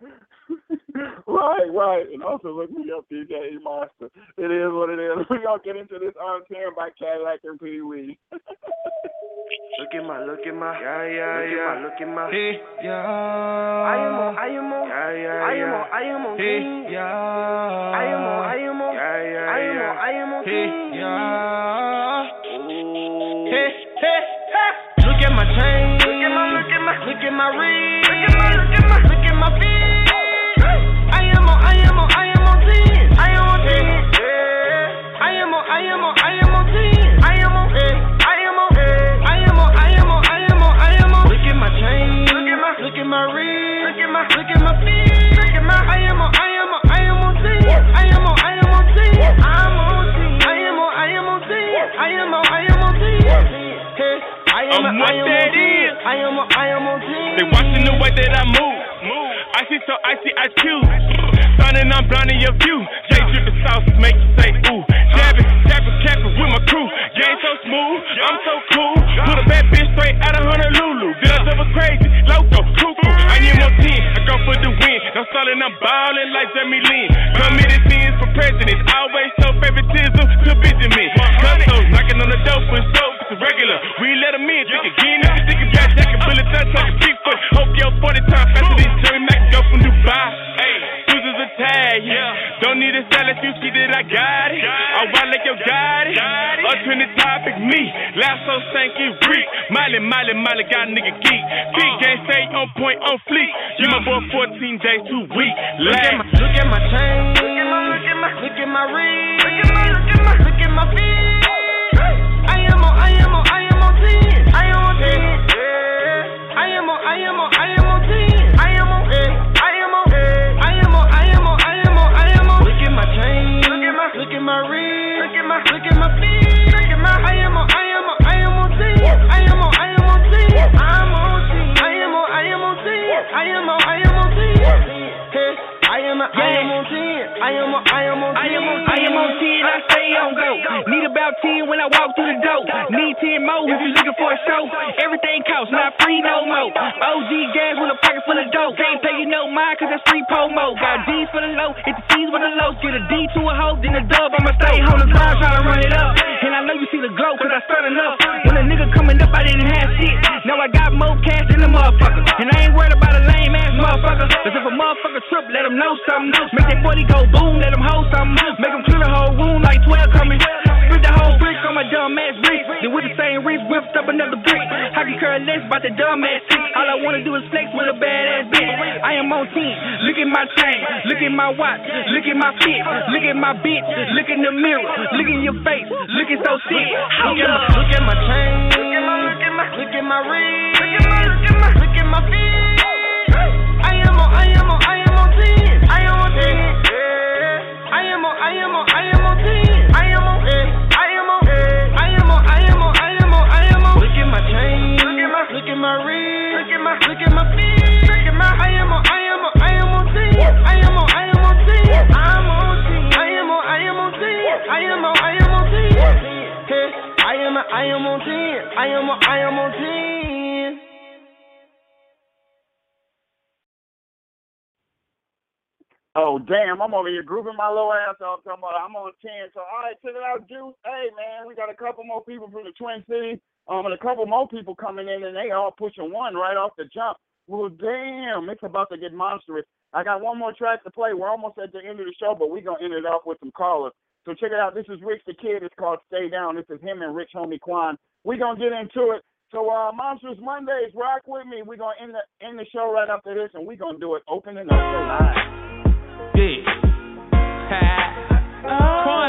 Right, right. And also look me up, D J E Monster. It is what it is. We're going to get into this armchair by Cadillac and Pee Wee. Look at my, look at my, yeah, yeah, Look at yeah. my, Look at my, hey, yeah. I am on, I am on, Yeah, yeah, I am yeah. on, I am on, Hey, team. yeah. I am on, I am on, Yeah, yeah, I am yeah. on, I am on, Hey, team. yeah. Ooh. Hey, hey, hey. Look at my chain. Look at my, look at my, Look at my ring. look at my, look at my, Look at my feet. I am on, I am on, I am on ten. I am on ten. Yeah. I am on, I am on, I am on ten. I am on, I am on, I am on, I am on, I am on, I am on. Look at my chain. Look at my, Look at my ring. look at my, Look at my feet. look at my. I am on, I am on, I am on ten. I am on, I am on ten. I'm on ten. I am on, I am on ten. I am on, I am on ten. Hey, I am, I'm I what am that on ten. is. I am on, I am on ten. They watching the way that I move. Move. Icy so icy, I choose. Sunning, I'm blinding your view. J dripping sauces make you say ooh. Jabbing, jabbing, capping, with my crew. Game so smooth, I'm so cool. Put a bad bitch straight out of Honolulu. Did I double crazy, loco, cuckoo. I am on ten, I go for the win. I'm starting, I'm ballin' like Jeremy Lin. Committed sins for president, always show favoritism to Benjamin. Cutthroats knocking on the door for show, it's regular. We let them in, think again, think about jacket, bullet touch, like a Bigfoot. Hope your forty times faster than Jerry Mac, go from Dubai. Hey, chooses a tag, yeah. Don't need a salad, you see that I got it. I want like your got it. Alternate topic, me. Lasso, Sankey, Reek. Miley, Miley, Miley, got nigga geek. Big game, stay on point, on fleek. You my boy fourteen days, too weak. Look at my, look at my chain. Look at my, look at my, look at my ring. Look at my, look at my, look at my feet. I am on, I am on, I am on ten. I am on ten. I am on, I am on, I am on ten. I am on, I am on, I am on, I am on, I am on, I am on. Look at my chain. Look at my, look at my ring. Look at my, look at my feet. Look at my, I am on, I am on, I am on ten. I am on, I am on ten. I'm on ten. I am on, I am on ten. I am on, I am on ten. I am a, I am on ten. I am a, I am on ten. I am on, I am on ten. I stay on go. Need about ten when I walk through the door. Need ten more if you looking for a show. Everything costs, not free no more. O G gas with a pocket full of dope. Can't pay you no mind cause that's free promo. Got D's for the low, hit the C's with the low. Get a D to a hoe, then a dub. I'ma stay home the line trying to run it up. And I know you see the glow cause I started up. When a nigga coming up, I didn't have shit. Now I got more cash than a motherfucker. And I ain't worried about a lame ass motherfucker. Cause if a motherfucker trip, let him know something. Make that body go boom, let him hold something. Make him clear the whole room like twelve coming. Split the whole brick on my dumb ass brick. Then with the same wrist, whipped up another brick. Hockey curl less about the dumb ass shit. All I wanna do is flex with a badass bitch. I am on ten. Look at my chain. Look at my watch. Look at my fit. Look at my bitch. Look in the mirror. Look in your face. Looking so sick. Look at my, look at my chain. Look at my, look at my, look at my ring. Look at my, look at my, look at my feet. I am on, I am on, I am on ten. I am on ten. I am on, I am on, I am on ten. I am on, I am on, I am on, I am on, I am on, I am on. Look at my chain. Look at my, look at my ring. Look at my, look at my feet. Look at my, I am on, I am on, I am on ten. I am on, I am on ten. I'm on ten. I am on, I am on ten. I am on, I am on ten. I am, I am on ten. I am on, I am on ten. Oh, damn, I'm over here grouping my little ass off, talking about I'm on ten. So, all right, check it out, Juice. Hey, man, we got a couple more people from the Twin Cities, um, and a couple more people coming in, and they all pushing one right off the jump. Well, damn, it's about to get monstrous. I got one more track to play. We're almost at the end of the show, but we're going to end it off with some callers. So check it out. This is Rich the Kid. It's called Stay Down. This is him and Rich Homie Quan. We're going to get into it. So, uh, Monstrous Mondays, rock with me. We're going to end the, end the show right after this, and we're going to do it opening up the line. Yeah. Quan.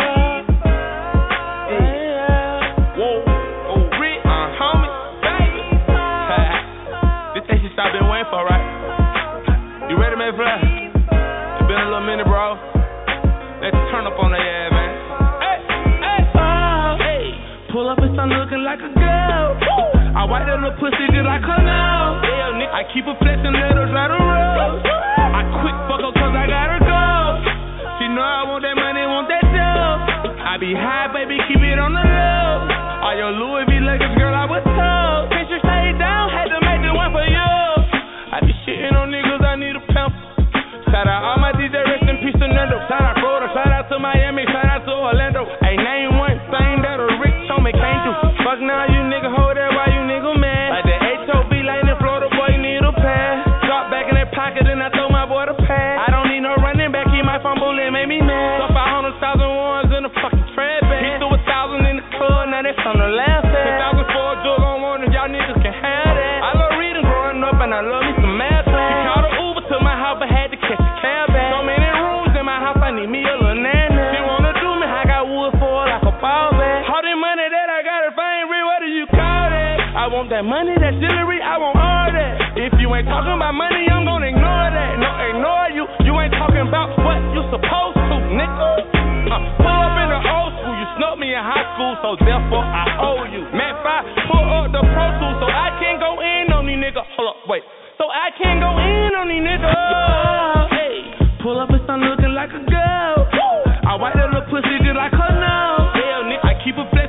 Whoa. Oh, Rick. Uh, homie. This thing shit I've been waiting for, right? You ready, man, fly? It's been a little minute, bro. Let's turn up on that ass, man. Hey, hey, oh, hey. Pull up and start looking like a girl. Woo. I wipe that little pussy just like her now. Hell, nigga. I keep her flexing letters right a road. I quick fuck her cause I gotta go. She know I want that money, want that dough. I be high, baby, keep it on the low. All your Louis V luggage, girl, I was told. Can't you stay down? Had to make the one for you. I be shitting on niggas, I need a pimp. Shout out all my D J, rest in peace to Nando. Shout out Florida, shout out to Miami, shout out to Orlando. Ain't name one thing that a rich homie can't do. Fuck now, you nigga, hold that while you nigga mad. Like the H O B lane in Florida, boy, you need a pass. Drop back in that pocket, and I throw my boy the pass. I don't need no running back, he might fumble and make me mad. So five hundred thousand ones in the fucking trap bag. He threw a thousand in the club, now that's on the last at. Two thousand four jug on one, if y'all niggas can have that. I love reading growing up, and I love me some math class. He called an Uber to my house, but had to catch a cab back. So many rooms in my house, I need me a little nana. She wanna do me, I got wood for her like a ball bag. All the money that I got, if I ain't real, what do you call that? I want that money, that jewelry, I want all that. If you ain't talking about money, I'm gonna ignore that. No, ignore you, you ain't talking about what you supposed to, nigga. Uh, pull up in the old school, you snuck me in high school, so therefore I owe you. Matt five, pull up the Pro Tools, so I can't go in on these niggas. Hold up, wait. So I can't go in on these niggas. Hey, pull up and start looking like a girl. I wipe that little pussy just like her now. Hell, nigga, I keep a flat.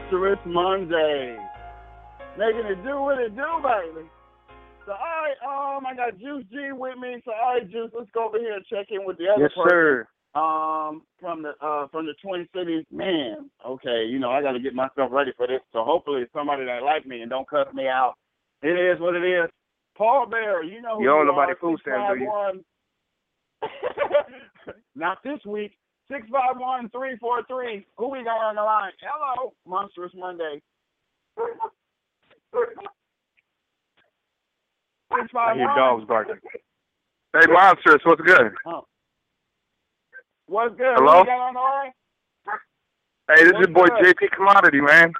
Monstrous Monday. Making it do what it do, baby. So, all right, um, I got Juice G with me. So, all right, Juice, let's go over here and check in with the other Yes, person. sir. Um, from the uh from the Twin Cities. Man, okay, you know, I got to get myself ready for this. So, hopefully, it's somebody that like me and don't cuss me out. It is what it is. Paul Bear, you know who You don't know are. nobody food stamps, do you? Not this week. six five one, three four three. Who we got on the line? Hello, Monstrous Monday. I hear dogs barking. Hey, Monstrous, what's good? Oh. What's good? Hello? Who we got on the line? Hey, this What's is your boy good? J P Commodity, man.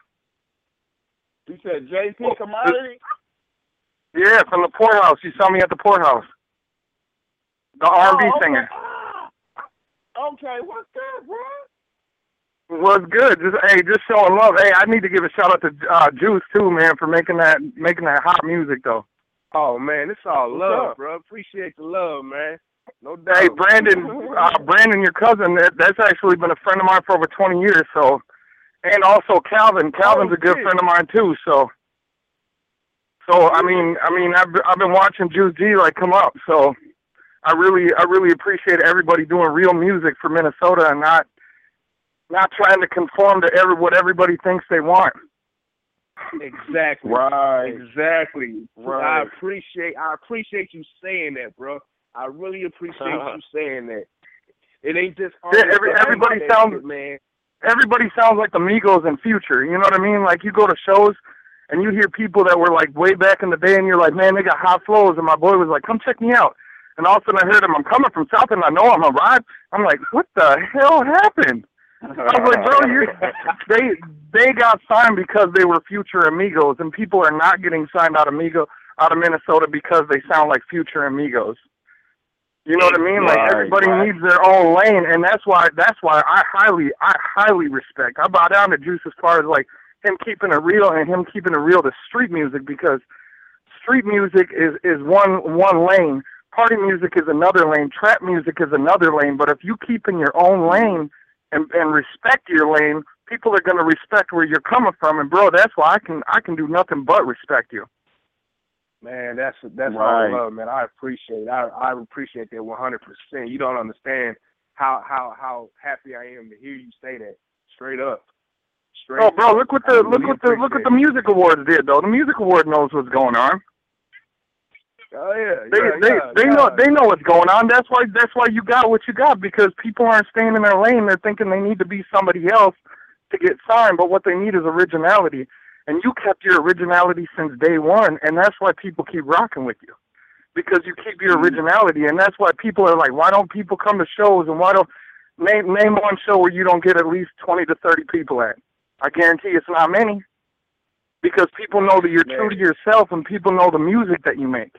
You said J P Commodity? Yeah, from the Poorhouse. You saw me at the Poorhouse. The R and B Oh, okay. singer. Okay, what's good, bro? What's good? Just hey, just showing love. Hey, I need to give a shout out to uh, Juice too, man, for making that making that hot music though. Oh man, it's all What's love, up? bro. Appreciate the love, man. No doubt. Hey, Brandon, uh, Brandon, your cousin, that, that's actually been a friend of mine for over twenty years. So, and also Calvin. Calvin's Oh, a good shit. friend of mine too. So, so I mean, I mean, I've I've been watching Juice G like come up. So, I really I really appreciate everybody doing real music for Minnesota and not not trying to conform to every what everybody thinks they want. Exactly. Right. Exactly. Right. I appreciate I appreciate you saying that, bro. I really appreciate you saying that. It ain't just Yeah, every, everybody that sounds shit, man. everybody sounds like the Migos in Future. You know what I mean? Like you go to shows and you hear people that were like way back in the day, and you're like, man, they got hot flows. And my boy was like, come check me out. And all of a sudden I heard him. I'm coming from South, and I know I'm a ride. I'm like, what the hell happened? I was like, bro, you they they got signed because they were Future Amigos, and people are not getting signed out of Migo out of Minnesota because they sound like Future Amigos. You know what I mean? Like Right, everybody right. needs their own lane, and that's why that's why I highly I highly respect. I bow down to Juice as far as like him keeping it real and him keeping it real to street music, because street music is is one one lane. Party music is another lane. Trap music is another lane. But if you keep in your own lane and, and respect your lane, people are going to respect where you're coming from. And bro, that's why I can I can do nothing but respect you. Man, that's that's Right. all love, man. I appreciate it. I I appreciate that one hundred percent. You don't understand how how how happy I am to hear you say that. Straight up. Straight Oh, bro, up. look what I the really look what the look what appreciate the music awards did though. The music award knows what's going on. it. Oh yeah, They yeah, they yeah, they yeah. know they know what's going on. That's why that's why you got what you got, because people aren't staying in their lane. They're thinking they need to be somebody else to get signed, but what they need is originality. And you kept your originality since day one, and that's why people keep rocking with you, because you keep your originality, and that's why people are like, why don't people come to shows, and why don't name name one show where you don't get at least twenty to thirty people at? I guarantee it's not many, because people know that you're Man. true to yourself, and people know the music that you make.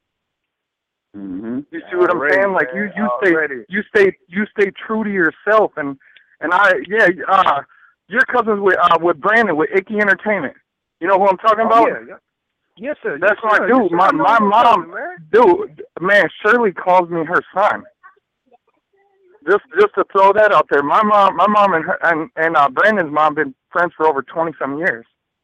Mm-hmm. You see what Already, I'm saying? Like you, man, you stay, already. you stay, you stay true to yourself, and and I, yeah, uh, your cousins with uh with Brandon with Icky Entertainment. You know who I'm talking Oh, about? yeah, yeah. Yes, sir. That's yes, my sir. dude. Yes, sir. My I know my what's mom, up, man. dude, man, Shirley calls me her son. Just just to throw that out there, my mom, my mom and her and and uh, Brandon's mom been friends for over twenty some years.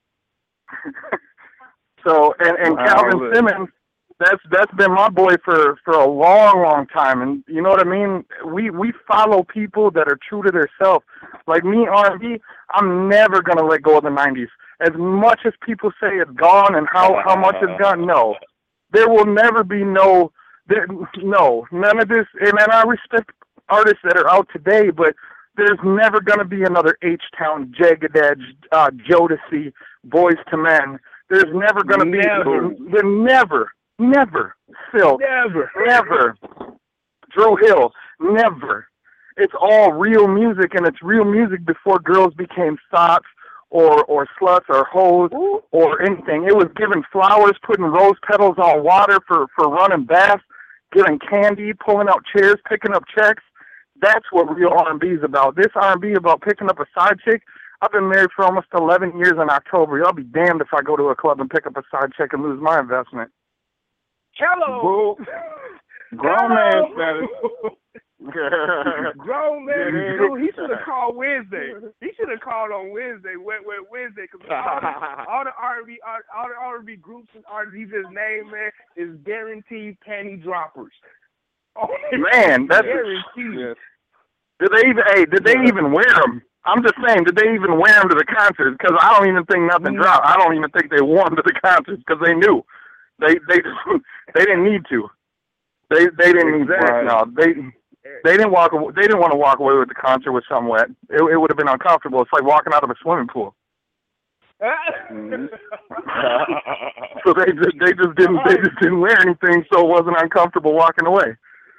So and and Wow, Calvin look. Simmons, that's that's been my boy for for a long long time, and you know what I mean. We we follow people that are true to themselves. Like me, R and B, I'm never gonna let go of the nineties. As much as people say it's gone and how how much it's gone, no, there will never be no there, no none of this. And, and I respect artists that are out today, but there's never going to be another H-Town, Jagged Edge, uh, Jodeci, Boys to Men. There's never going to be, Never. there never, never, Silk, Never. never, Drew Hill, never. It's all real music, and it's real music before girls became sots or or sluts or hoes or anything. It was giving flowers, putting rose petals on water for, for running baths, giving candy, pulling out chairs, picking up checks. That's what real R and B is about. This R and B about picking up a side chick. I've been married for almost eleven years in October. I'll be damned if I go to a club and pick up a side chick and lose my investment. Hello. Grown man status. Grown man, dude, he should have called Wednesday. He should have called on Wednesday, Wet Wet Wednesday, because all, the- all the R and B, all, all the R and B groups and artists he just named, man, is guaranteed panty droppers. Oh, Man, that's guaranteed. did they even? Hey, did they even wear them? I'm just saying, did they even wear them to the concerts? Because I don't even think nothing dropped. I don't even think they wore them to the concerts because they knew they they they didn't need to. They they didn't exactly. No, they they didn't walk. They didn't want to walk away with the concert with something wet. It, it would have been uncomfortable. It's like walking out of a swimming pool. Mm-hmm. So they just they just didn't they just didn't wear anything, so it wasn't uncomfortable walking away.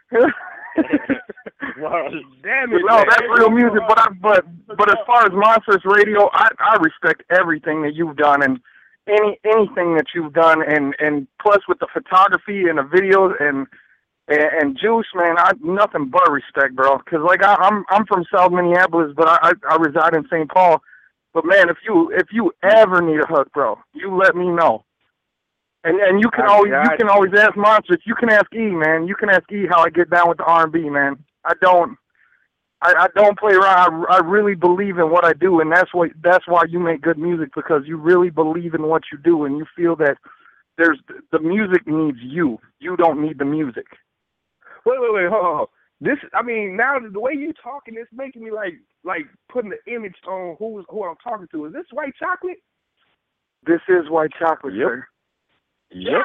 Damn it! No, that's real music. But I, but but as far as Monstrous Radio, I I respect everything that you've done and any anything that you've done, and and plus with the photography and the videos and and, and Juice, man, I nothing but respect, bro. Because like I, I'm I'm from South Minneapolis, but I, I I reside in Saint Paul. But man, if you if you ever need a hook, bro, you let me know. And and you can always you can always ask Monstrous. You can ask E, man. You can ask E how I get down with the R and B, man. I don't I, I don't play around. I, I really believe in what I do, and that's what that's why you make good music, because you really believe in what you do, and you feel that there's the music needs you. You don't need the music. Wait, wait, wait, hold on. Hold on. This, I mean, now the way you talking, it's making me like like putting the image on who who I'm talking to. Is this White Chocolate? This is White Chocolate, yep. Sir. Yep.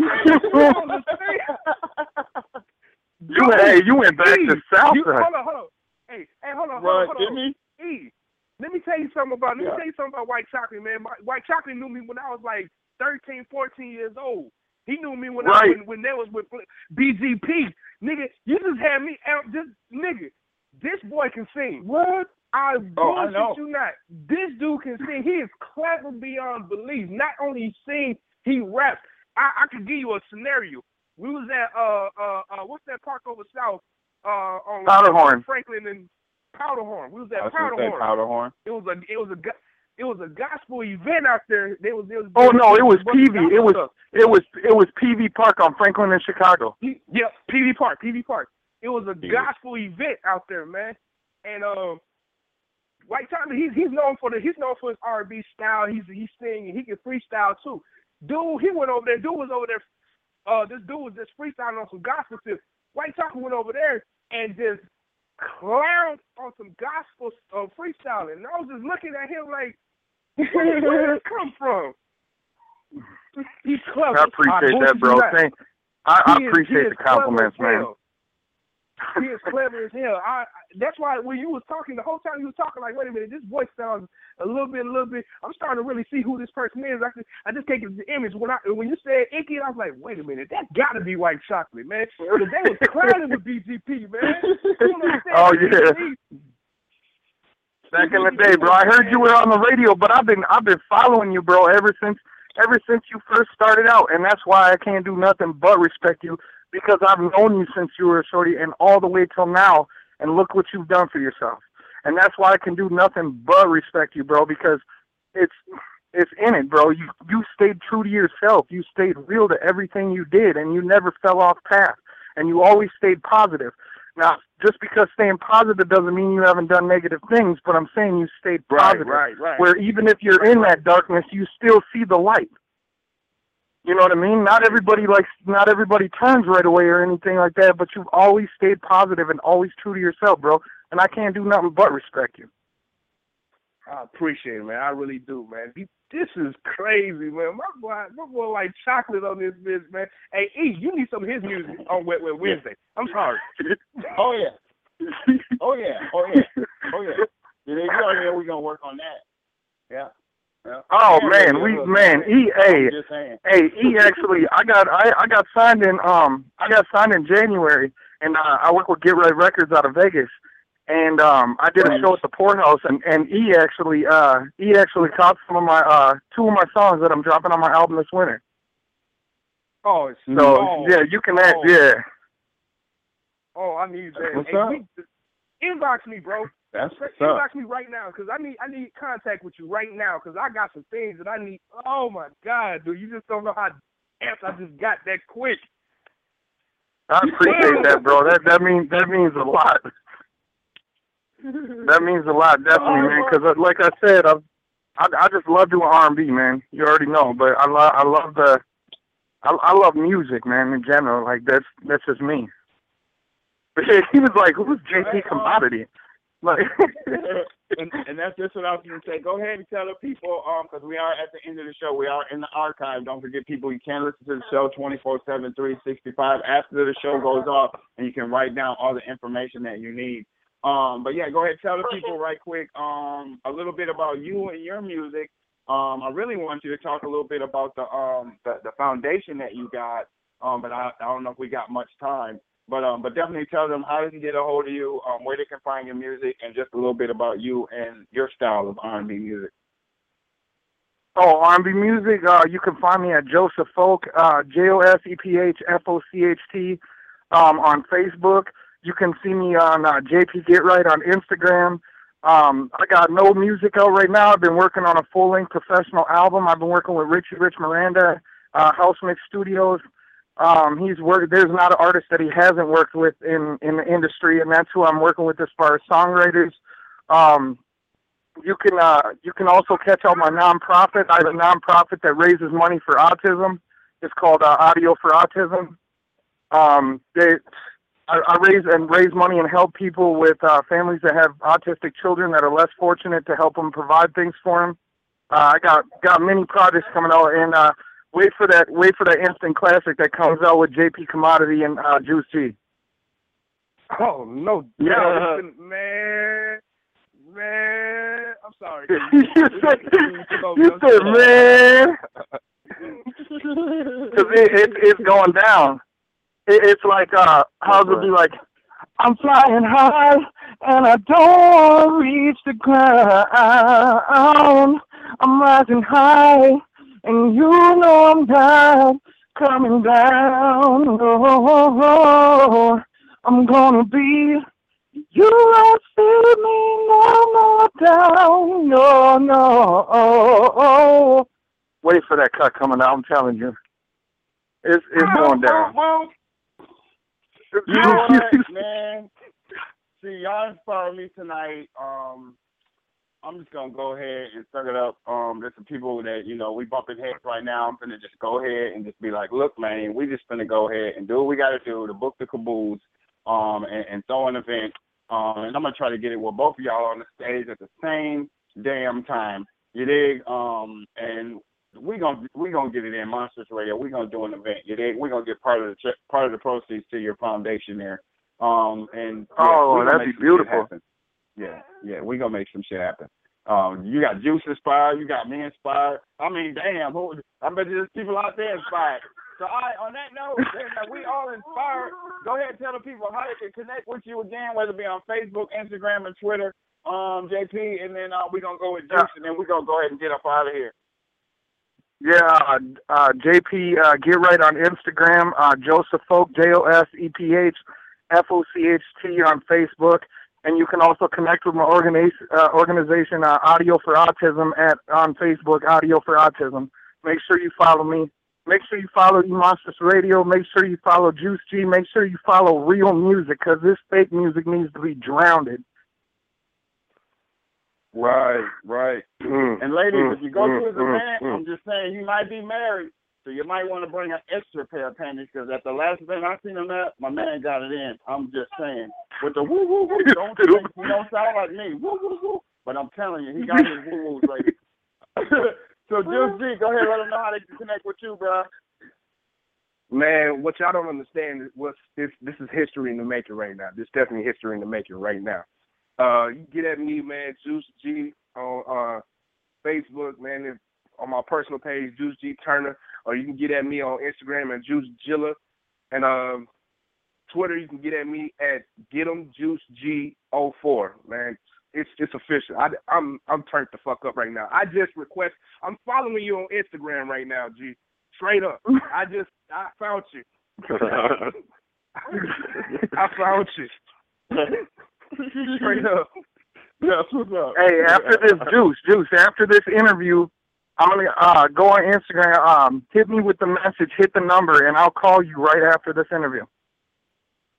You, hey, you went back E, to South. you, hold on, hold on. Hey, hey, hold on, hold on, hold on. E, let me tell you something about. Let yeah. me tell you something about White Chocolate, man. My, White Chocolate knew me when I was like thirteen, fourteen years old. He knew me when right. I when, when there was with B G P. Nigga, you just had me out. This nigga, this boy can sing. What? I bullshit oh, you not. This dude can sing. He is clever beyond belief. Not only sing, he raps. I, I could give you a scenario. We was at uh uh uh what's that park over south? Uh on Powderhorn. Franklin and Powderhorn. We was at I was Powderhorn. Powderhorn. It was a it was a it was a gospel event out there. There was, there was Oh no, it was P V. It was it was it was P V Park on Franklin in Chicago. Yep, P V Park, P V Park. It was a P V. gospel event out there, man. And um White Chocolate, he's he's known for the he's known for his R and B style. He's he's singing, he can freestyle too. Dude, he went over there. Dude was over there. Uh, this dude was just freestyling on some gospel shit. White Chocolate went over there and just clowned on some gospel uh, freestyling. And I was just looking at him like, where, where did it come from? He's clever. I appreciate I that, bro. Thank, I, I appreciate the compliments, man. He is clever as hell. I, that's why when you was talking, the whole time you was talking, like, wait a minute, this voice sounds a little bit, a little bit. I'm starting to really see who this person is. I just, I just can't get the image. When I, when you said Icky, I was like, wait a minute, that got to be White Chocolate, man. Because they was clowning with B G P, man. You know oh yeah. Back in the day, bro. I heard you were on the radio, but I've been, I've been following you, bro, ever since, ever since you first started out, and that's why I can't do nothing but respect you. Because I've known you since you were a shorty and all the way till now, and look what you've done for yourself. And that's why I can do nothing but respect you, bro, because it's it's in it, bro. You you stayed true to yourself. You stayed real to everything you did, and you never fell off path. And you always stayed positive. Now, just because staying positive doesn't mean you haven't done negative things, but I'm saying you stayed positive. Right, right, right. Where even if you're in that darkness, you still see the light. You know what I mean? Not everybody likes, not everybody turns right away or anything like that, but you've always stayed positive and always true to yourself, bro. And I can't do nothing but respect you. I appreciate it, man. I really do, man. This is crazy, man. My boy, my boy like chocolate on this bitch, man. Hey, E, you need some of his music on Wet Wet Wednesday. I'm sorry. Oh, yeah. Oh, yeah. Oh, yeah. Oh, yeah. You know, yeah, we're going to work on that. Yeah. Yeah. Oh man, we man, E A, hey E actually, I got I, I got signed in um I got signed in January, and uh, I work with Get Right Records out of Vegas, and um I did a show at the Poorhouse, and, and E actually uh E actually caught some of my uh two of my songs that I'm dropping on my album this winter. Oh, it's so oh, yeah, you can add oh. yeah. Oh, I need that. What's hey, up? We, inbox me, bro. That's what's inbox up. me right now, because I need I need contact with you right now, because I got some things that I need. Oh my God, dude, you just don't know how amped I just got that quick. I appreciate that, bro. That that means that means a lot. That means a lot, definitely, man. Because like I said, I've, I I just love doing R and B, man. You already know, but I love I love the I, I love music, man. In general, like that's that's just me. But he was like, "Who's J P Commodity?" Like, and, and that's just what I was going to say. Go ahead and tell the people, um, because we are at the end of the show. We are in the archive. Don't forget, people, you can listen to the show twenty-four seven, three sixty-five after the show goes off, and you can write down all the information that you need. Um, but yeah, go ahead and tell the people right quick um, a little bit about you and your music. Um, I really want you to talk a little bit about the um, the, the foundation that you got, um, but I, I don't know if we got much time. But um, but definitely tell them how they can get a hold of you, um, where they can find your music, and just a little bit about you and your style of R and B music. Oh, R and B music, uh, you can find me at Joseph Folk, uh, J O S E P H F O C H T, um, on Facebook. You can see me on uh, J P Get Right on Instagram. Um, I got no music out right now. I've been working on a full-length professional album. I've been working with Richie Rich Miranda, uh, House Mix Studios. Um, he's worked. There's not an artist that he hasn't worked with in, in the industry, and that's who I'm working with as far as songwriters. Um, you can uh, you can also catch out my nonprofit. I have a nonprofit that raises money for autism. It's called uh, Audio for Autism. Um, they, I, I raise and raise money and help people with uh, families that have autistic children that are less fortunate to help them provide things for them. Uh, I got got many projects coming out, and uh, Wait for that! Wait for that instant classic that comes out with J P Commodity and uh, Juice G. Oh no, yeah, man, man. I'm sorry. you said, you said man, because it, it, it's going down. It, it's like uh, how's it be like? I'm flying high and I don't reach the ground. I'm rising high. And you know I'm down, coming down. Oh, I'm gonna be. You won't see me no more down. No, no. Oh, wait for that cut coming out. I'm telling you, it's it's going down. You know what, man? See, y'all inspired me tonight. Um. I'm just gonna go ahead and suck it up. Um, there's some people that, you know, we bumping heads right now. I'm gonna just go ahead and just be like, look, man, we just gonna go ahead and do what we gotta do to book the caboose, um, and, and throw an event. Um, and I'm gonna try to get it with both of y'all on the stage at the same damn time. You dig? Um, and we gonna we gonna get it in Monsters Radio. We gonna do an event. You dig? We gonna get part of the part of the proceeds to your foundation there. Um, and yeah, oh, that'd be beautiful. Yeah, yeah, we gonna make some shit happen. Um, you got Juice inspired, you got me inspired. I mean, damn, who, I bet there's people out there inspired. So, all right, on that note, we all inspired. Go ahead and tell the people how they can connect with you again, whether it be on Facebook, Instagram, and Twitter, um, J P, and then uh, we're gonna go with Juice, and then we're gonna go ahead and get up out of here. Yeah, uh, J P, uh, Get Right on Instagram, uh, Joseph Folk, J O S E P H F O C H T on Facebook. And you can also connect with my organization, uh, organization uh, Audio for Autism at on Facebook, Audio for Autism. Make sure you follow me. Make sure you follow E Monsters Radio. Make sure you follow Juice G. Make sure you follow real music, because this fake music needs to be drowned. Right, right. Mm, and ladies, mm, if you go mm, to his mm, event, mm. I'm just saying, he might be married. So you might want to bring an extra pair of panties, because at the last event I seen him at, my man got it in. I'm just saying. With the woo woo woo, don't think, you don't sound like me. Woo woo woo. But I'm telling you, he got his woo woos, lady. So Juice G, go ahead, let them know how they can connect with you, bro. Man, what y'all don't understand is what's this this is history in the making right now. This is definitely history in the making right now. Uh you get at me, man, Juice G on uh Facebook, man, if, on my personal page, Juice G Turner, or you can get at me on Instagram at Juice Gilla, and um, Twitter you can get at me at GetEmJuiceG oh four. Man, it's it's official. I, I'm I'm turned the fuck up right now. I just request. I'm following you on Instagram right now, G. Straight up. I just I found you. I found you. Straight up. That's what's up. Hey, after this, Juice, Juice, after this interview, I'm going to uh, go on Instagram, um, hit me with the message, hit the number, and I'll call you right after this interview.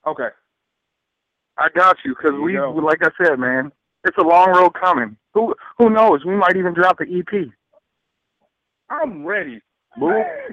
Okay. I got you, because There you we, go. like I said, man, it's a long road coming. Who who knows? We might even drop an E P. I'm ready. Boo.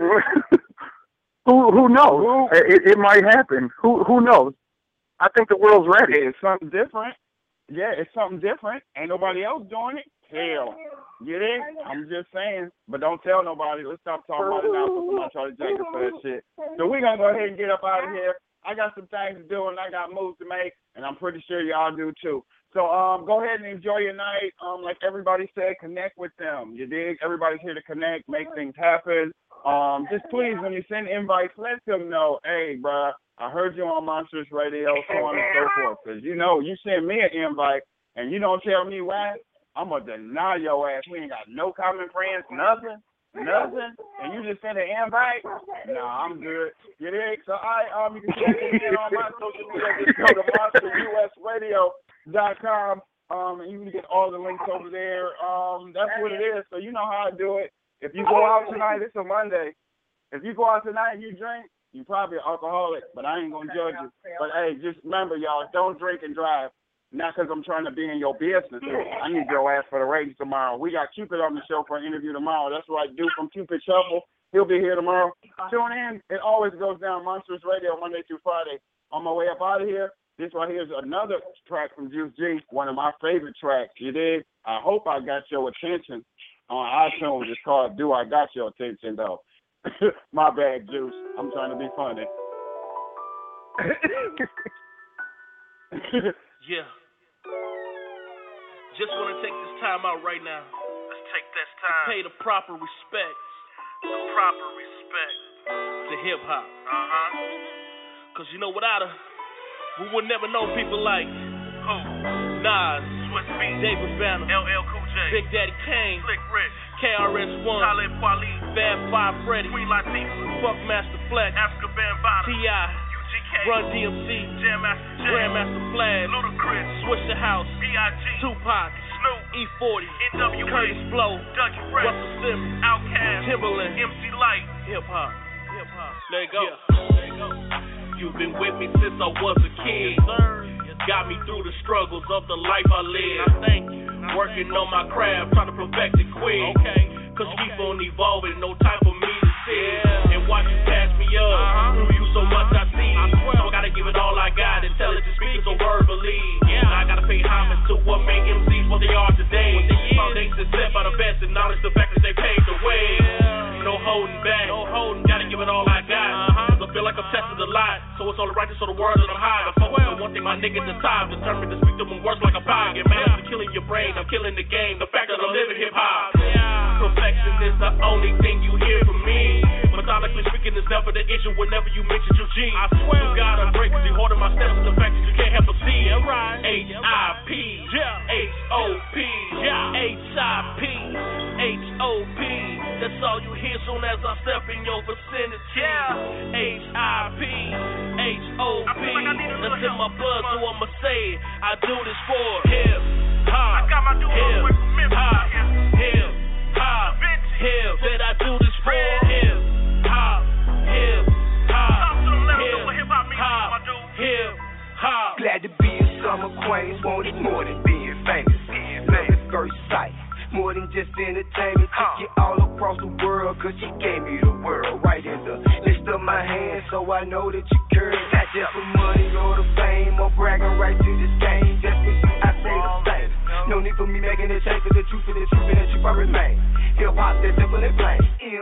who who knows? It, it might happen. Who who knows? I think the world's ready. It's something different. Yeah, it's something different. Ain't nobody else doing it. Hell. Get it? I'm just saying. But don't tell nobody. Let's stop talking about it now so somebody try to jack us for that shit. So we're going to go ahead and get up out of here. I got some things to do and I got moves to make, and I'm pretty sure y'all do too. So um, go ahead and enjoy your night. Um, like everybody said, connect with them. You dig? Everybody's here to connect, make things happen. Um, just please, when you send invites, let them know, hey, bruh, I heard you on Monsters Radio, so on and so forth. Because, you know, you send me an invite and you don't tell me why, I'm going to deny your ass. We ain't got no common friends, nothing, nothing. And you just send an invite? Nah, I'm good. You dig? So, I, um, you can check me in on my social media. Just go to monster u s radio dot com. Um, and you can get all the links over there. Um, that's what it is. So, you know how I do it. If you go out tonight, it's a Monday. If you go out tonight and you drink, you're probably an alcoholic, but I ain't going to judge you. But, hey, just remember, y'all, don't drink and drive. Not because I'm trying to be in your business. I need your ass for the ratings tomorrow. We got Cupid on the show for an interview tomorrow. That's right, dude from Cupid Shuffle. He'll be here tomorrow. Tune in. It always goes down Monsters Radio Monday through Friday. On my way up out of here, this right here is another track from Juice G, one of my favorite tracks. You dig? I hope I got your attention. On iTunes, it's called Do I Got Your Attention, though. My bad, Juice. I'm trying to be funny. Yeah. Just want to take this time out right now. Let's take this time. To pay the proper respects. The proper respect. To hip hop. Uh huh. Cause you know, without her, we would never know people like who? Nas, Swiss Beats, David Banner, L L Cool J, Big Daddy Kane, Slick Rich, K R S One, Talib Kweli, Fab Five Freddy, Queen Latifah, Funkmaster Flex, Africa Bambaataa, T I, U G K, Run D M C, Jam Master Jam, Grandmaster Flash, Ludacris, Switch the House, B I G, Tupac, Snoop, E forty, N W A, Curtis Blow, Dougie Fresh, Russell Simmons, Outkast, Timberland, M C Lyte, Hip Hop, Hip Hop. There you go. Yeah. There you go. You've been with me since I was a kid. Yes, sir. Got me through the struggles of the life I live. Thank you. Working on my craft, trying to perfect it quick. Okay. Cause okay. keep on evolving, no time for me to sit yeah. and watch you pass me up. Uh-huh. Through you so much I see. I so I gotta give it all I got, intelligent speakers so verbally. Yeah. I gotta pay homage to what made M Cs what they are today. Foundation set by the best and knowledge the fact that they paved the way. Yeah. No holding back, no holding. Gotta give it all I got. Uh-huh. I feel like I'm tested a lot, so it's all righteous so the word that I'm high. I focus on one thing, my niggas in time, determined to speak to them words like a pie. Get mad at killing your brain, I'm killing the game. The fact that I'm living hip hop. Yeah. Perfection is the only thing you hear from me. Methodically speaking is never the issue whenever you mention your G. I swear to God I'm breaking, you holding my steps, and the fact that you can't help but see. Yeah, right. H I P, yeah. H O P, yeah. H I P, H O P. That's all you hear soon as I step in your vicinity. Yeah. H I P, H O P. That's in my blood, so I'ma say it. I do this for hip hop. I got my dude hip hop, hip hop, hip. That I do this for hip hop, hip hop, hip hop, hip hop. Glad to be a summer Queens, wanted more than being famous. Love at first sight. More than just entertainment, took it all across the world, cause she gave me the world right in the list of my hands, so I know that you care. Not just for money or the fame, or bragging right to this game, just for you, I say the same. No need for me making a change, for the truth and the truth and the truth I remain. Hip hop, that's simple and plain.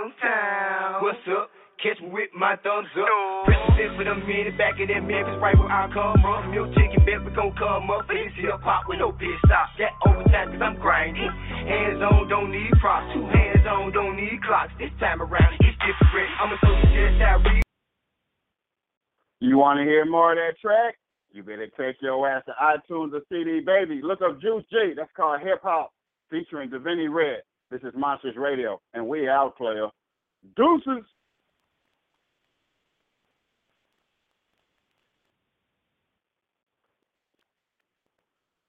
M-Town, what's up? Catch me with my thumbs up. President for the minute back in that Memphis, right where I come from. Milk chicken bet we gon' come up. This hip hop with no pit stop. That overtime cause I'm grinding. Hands on, don't need props. Two hands on, don't need clocks. This time around, it's different. I'ma show you just how real. You wanna hear more of that track? You better take your ass to iTunes or C D Baby. Look up Juice G. That's called Hip Hop, featuring Divinity Red. This is Monsters Radio, and we out, player. Deuces.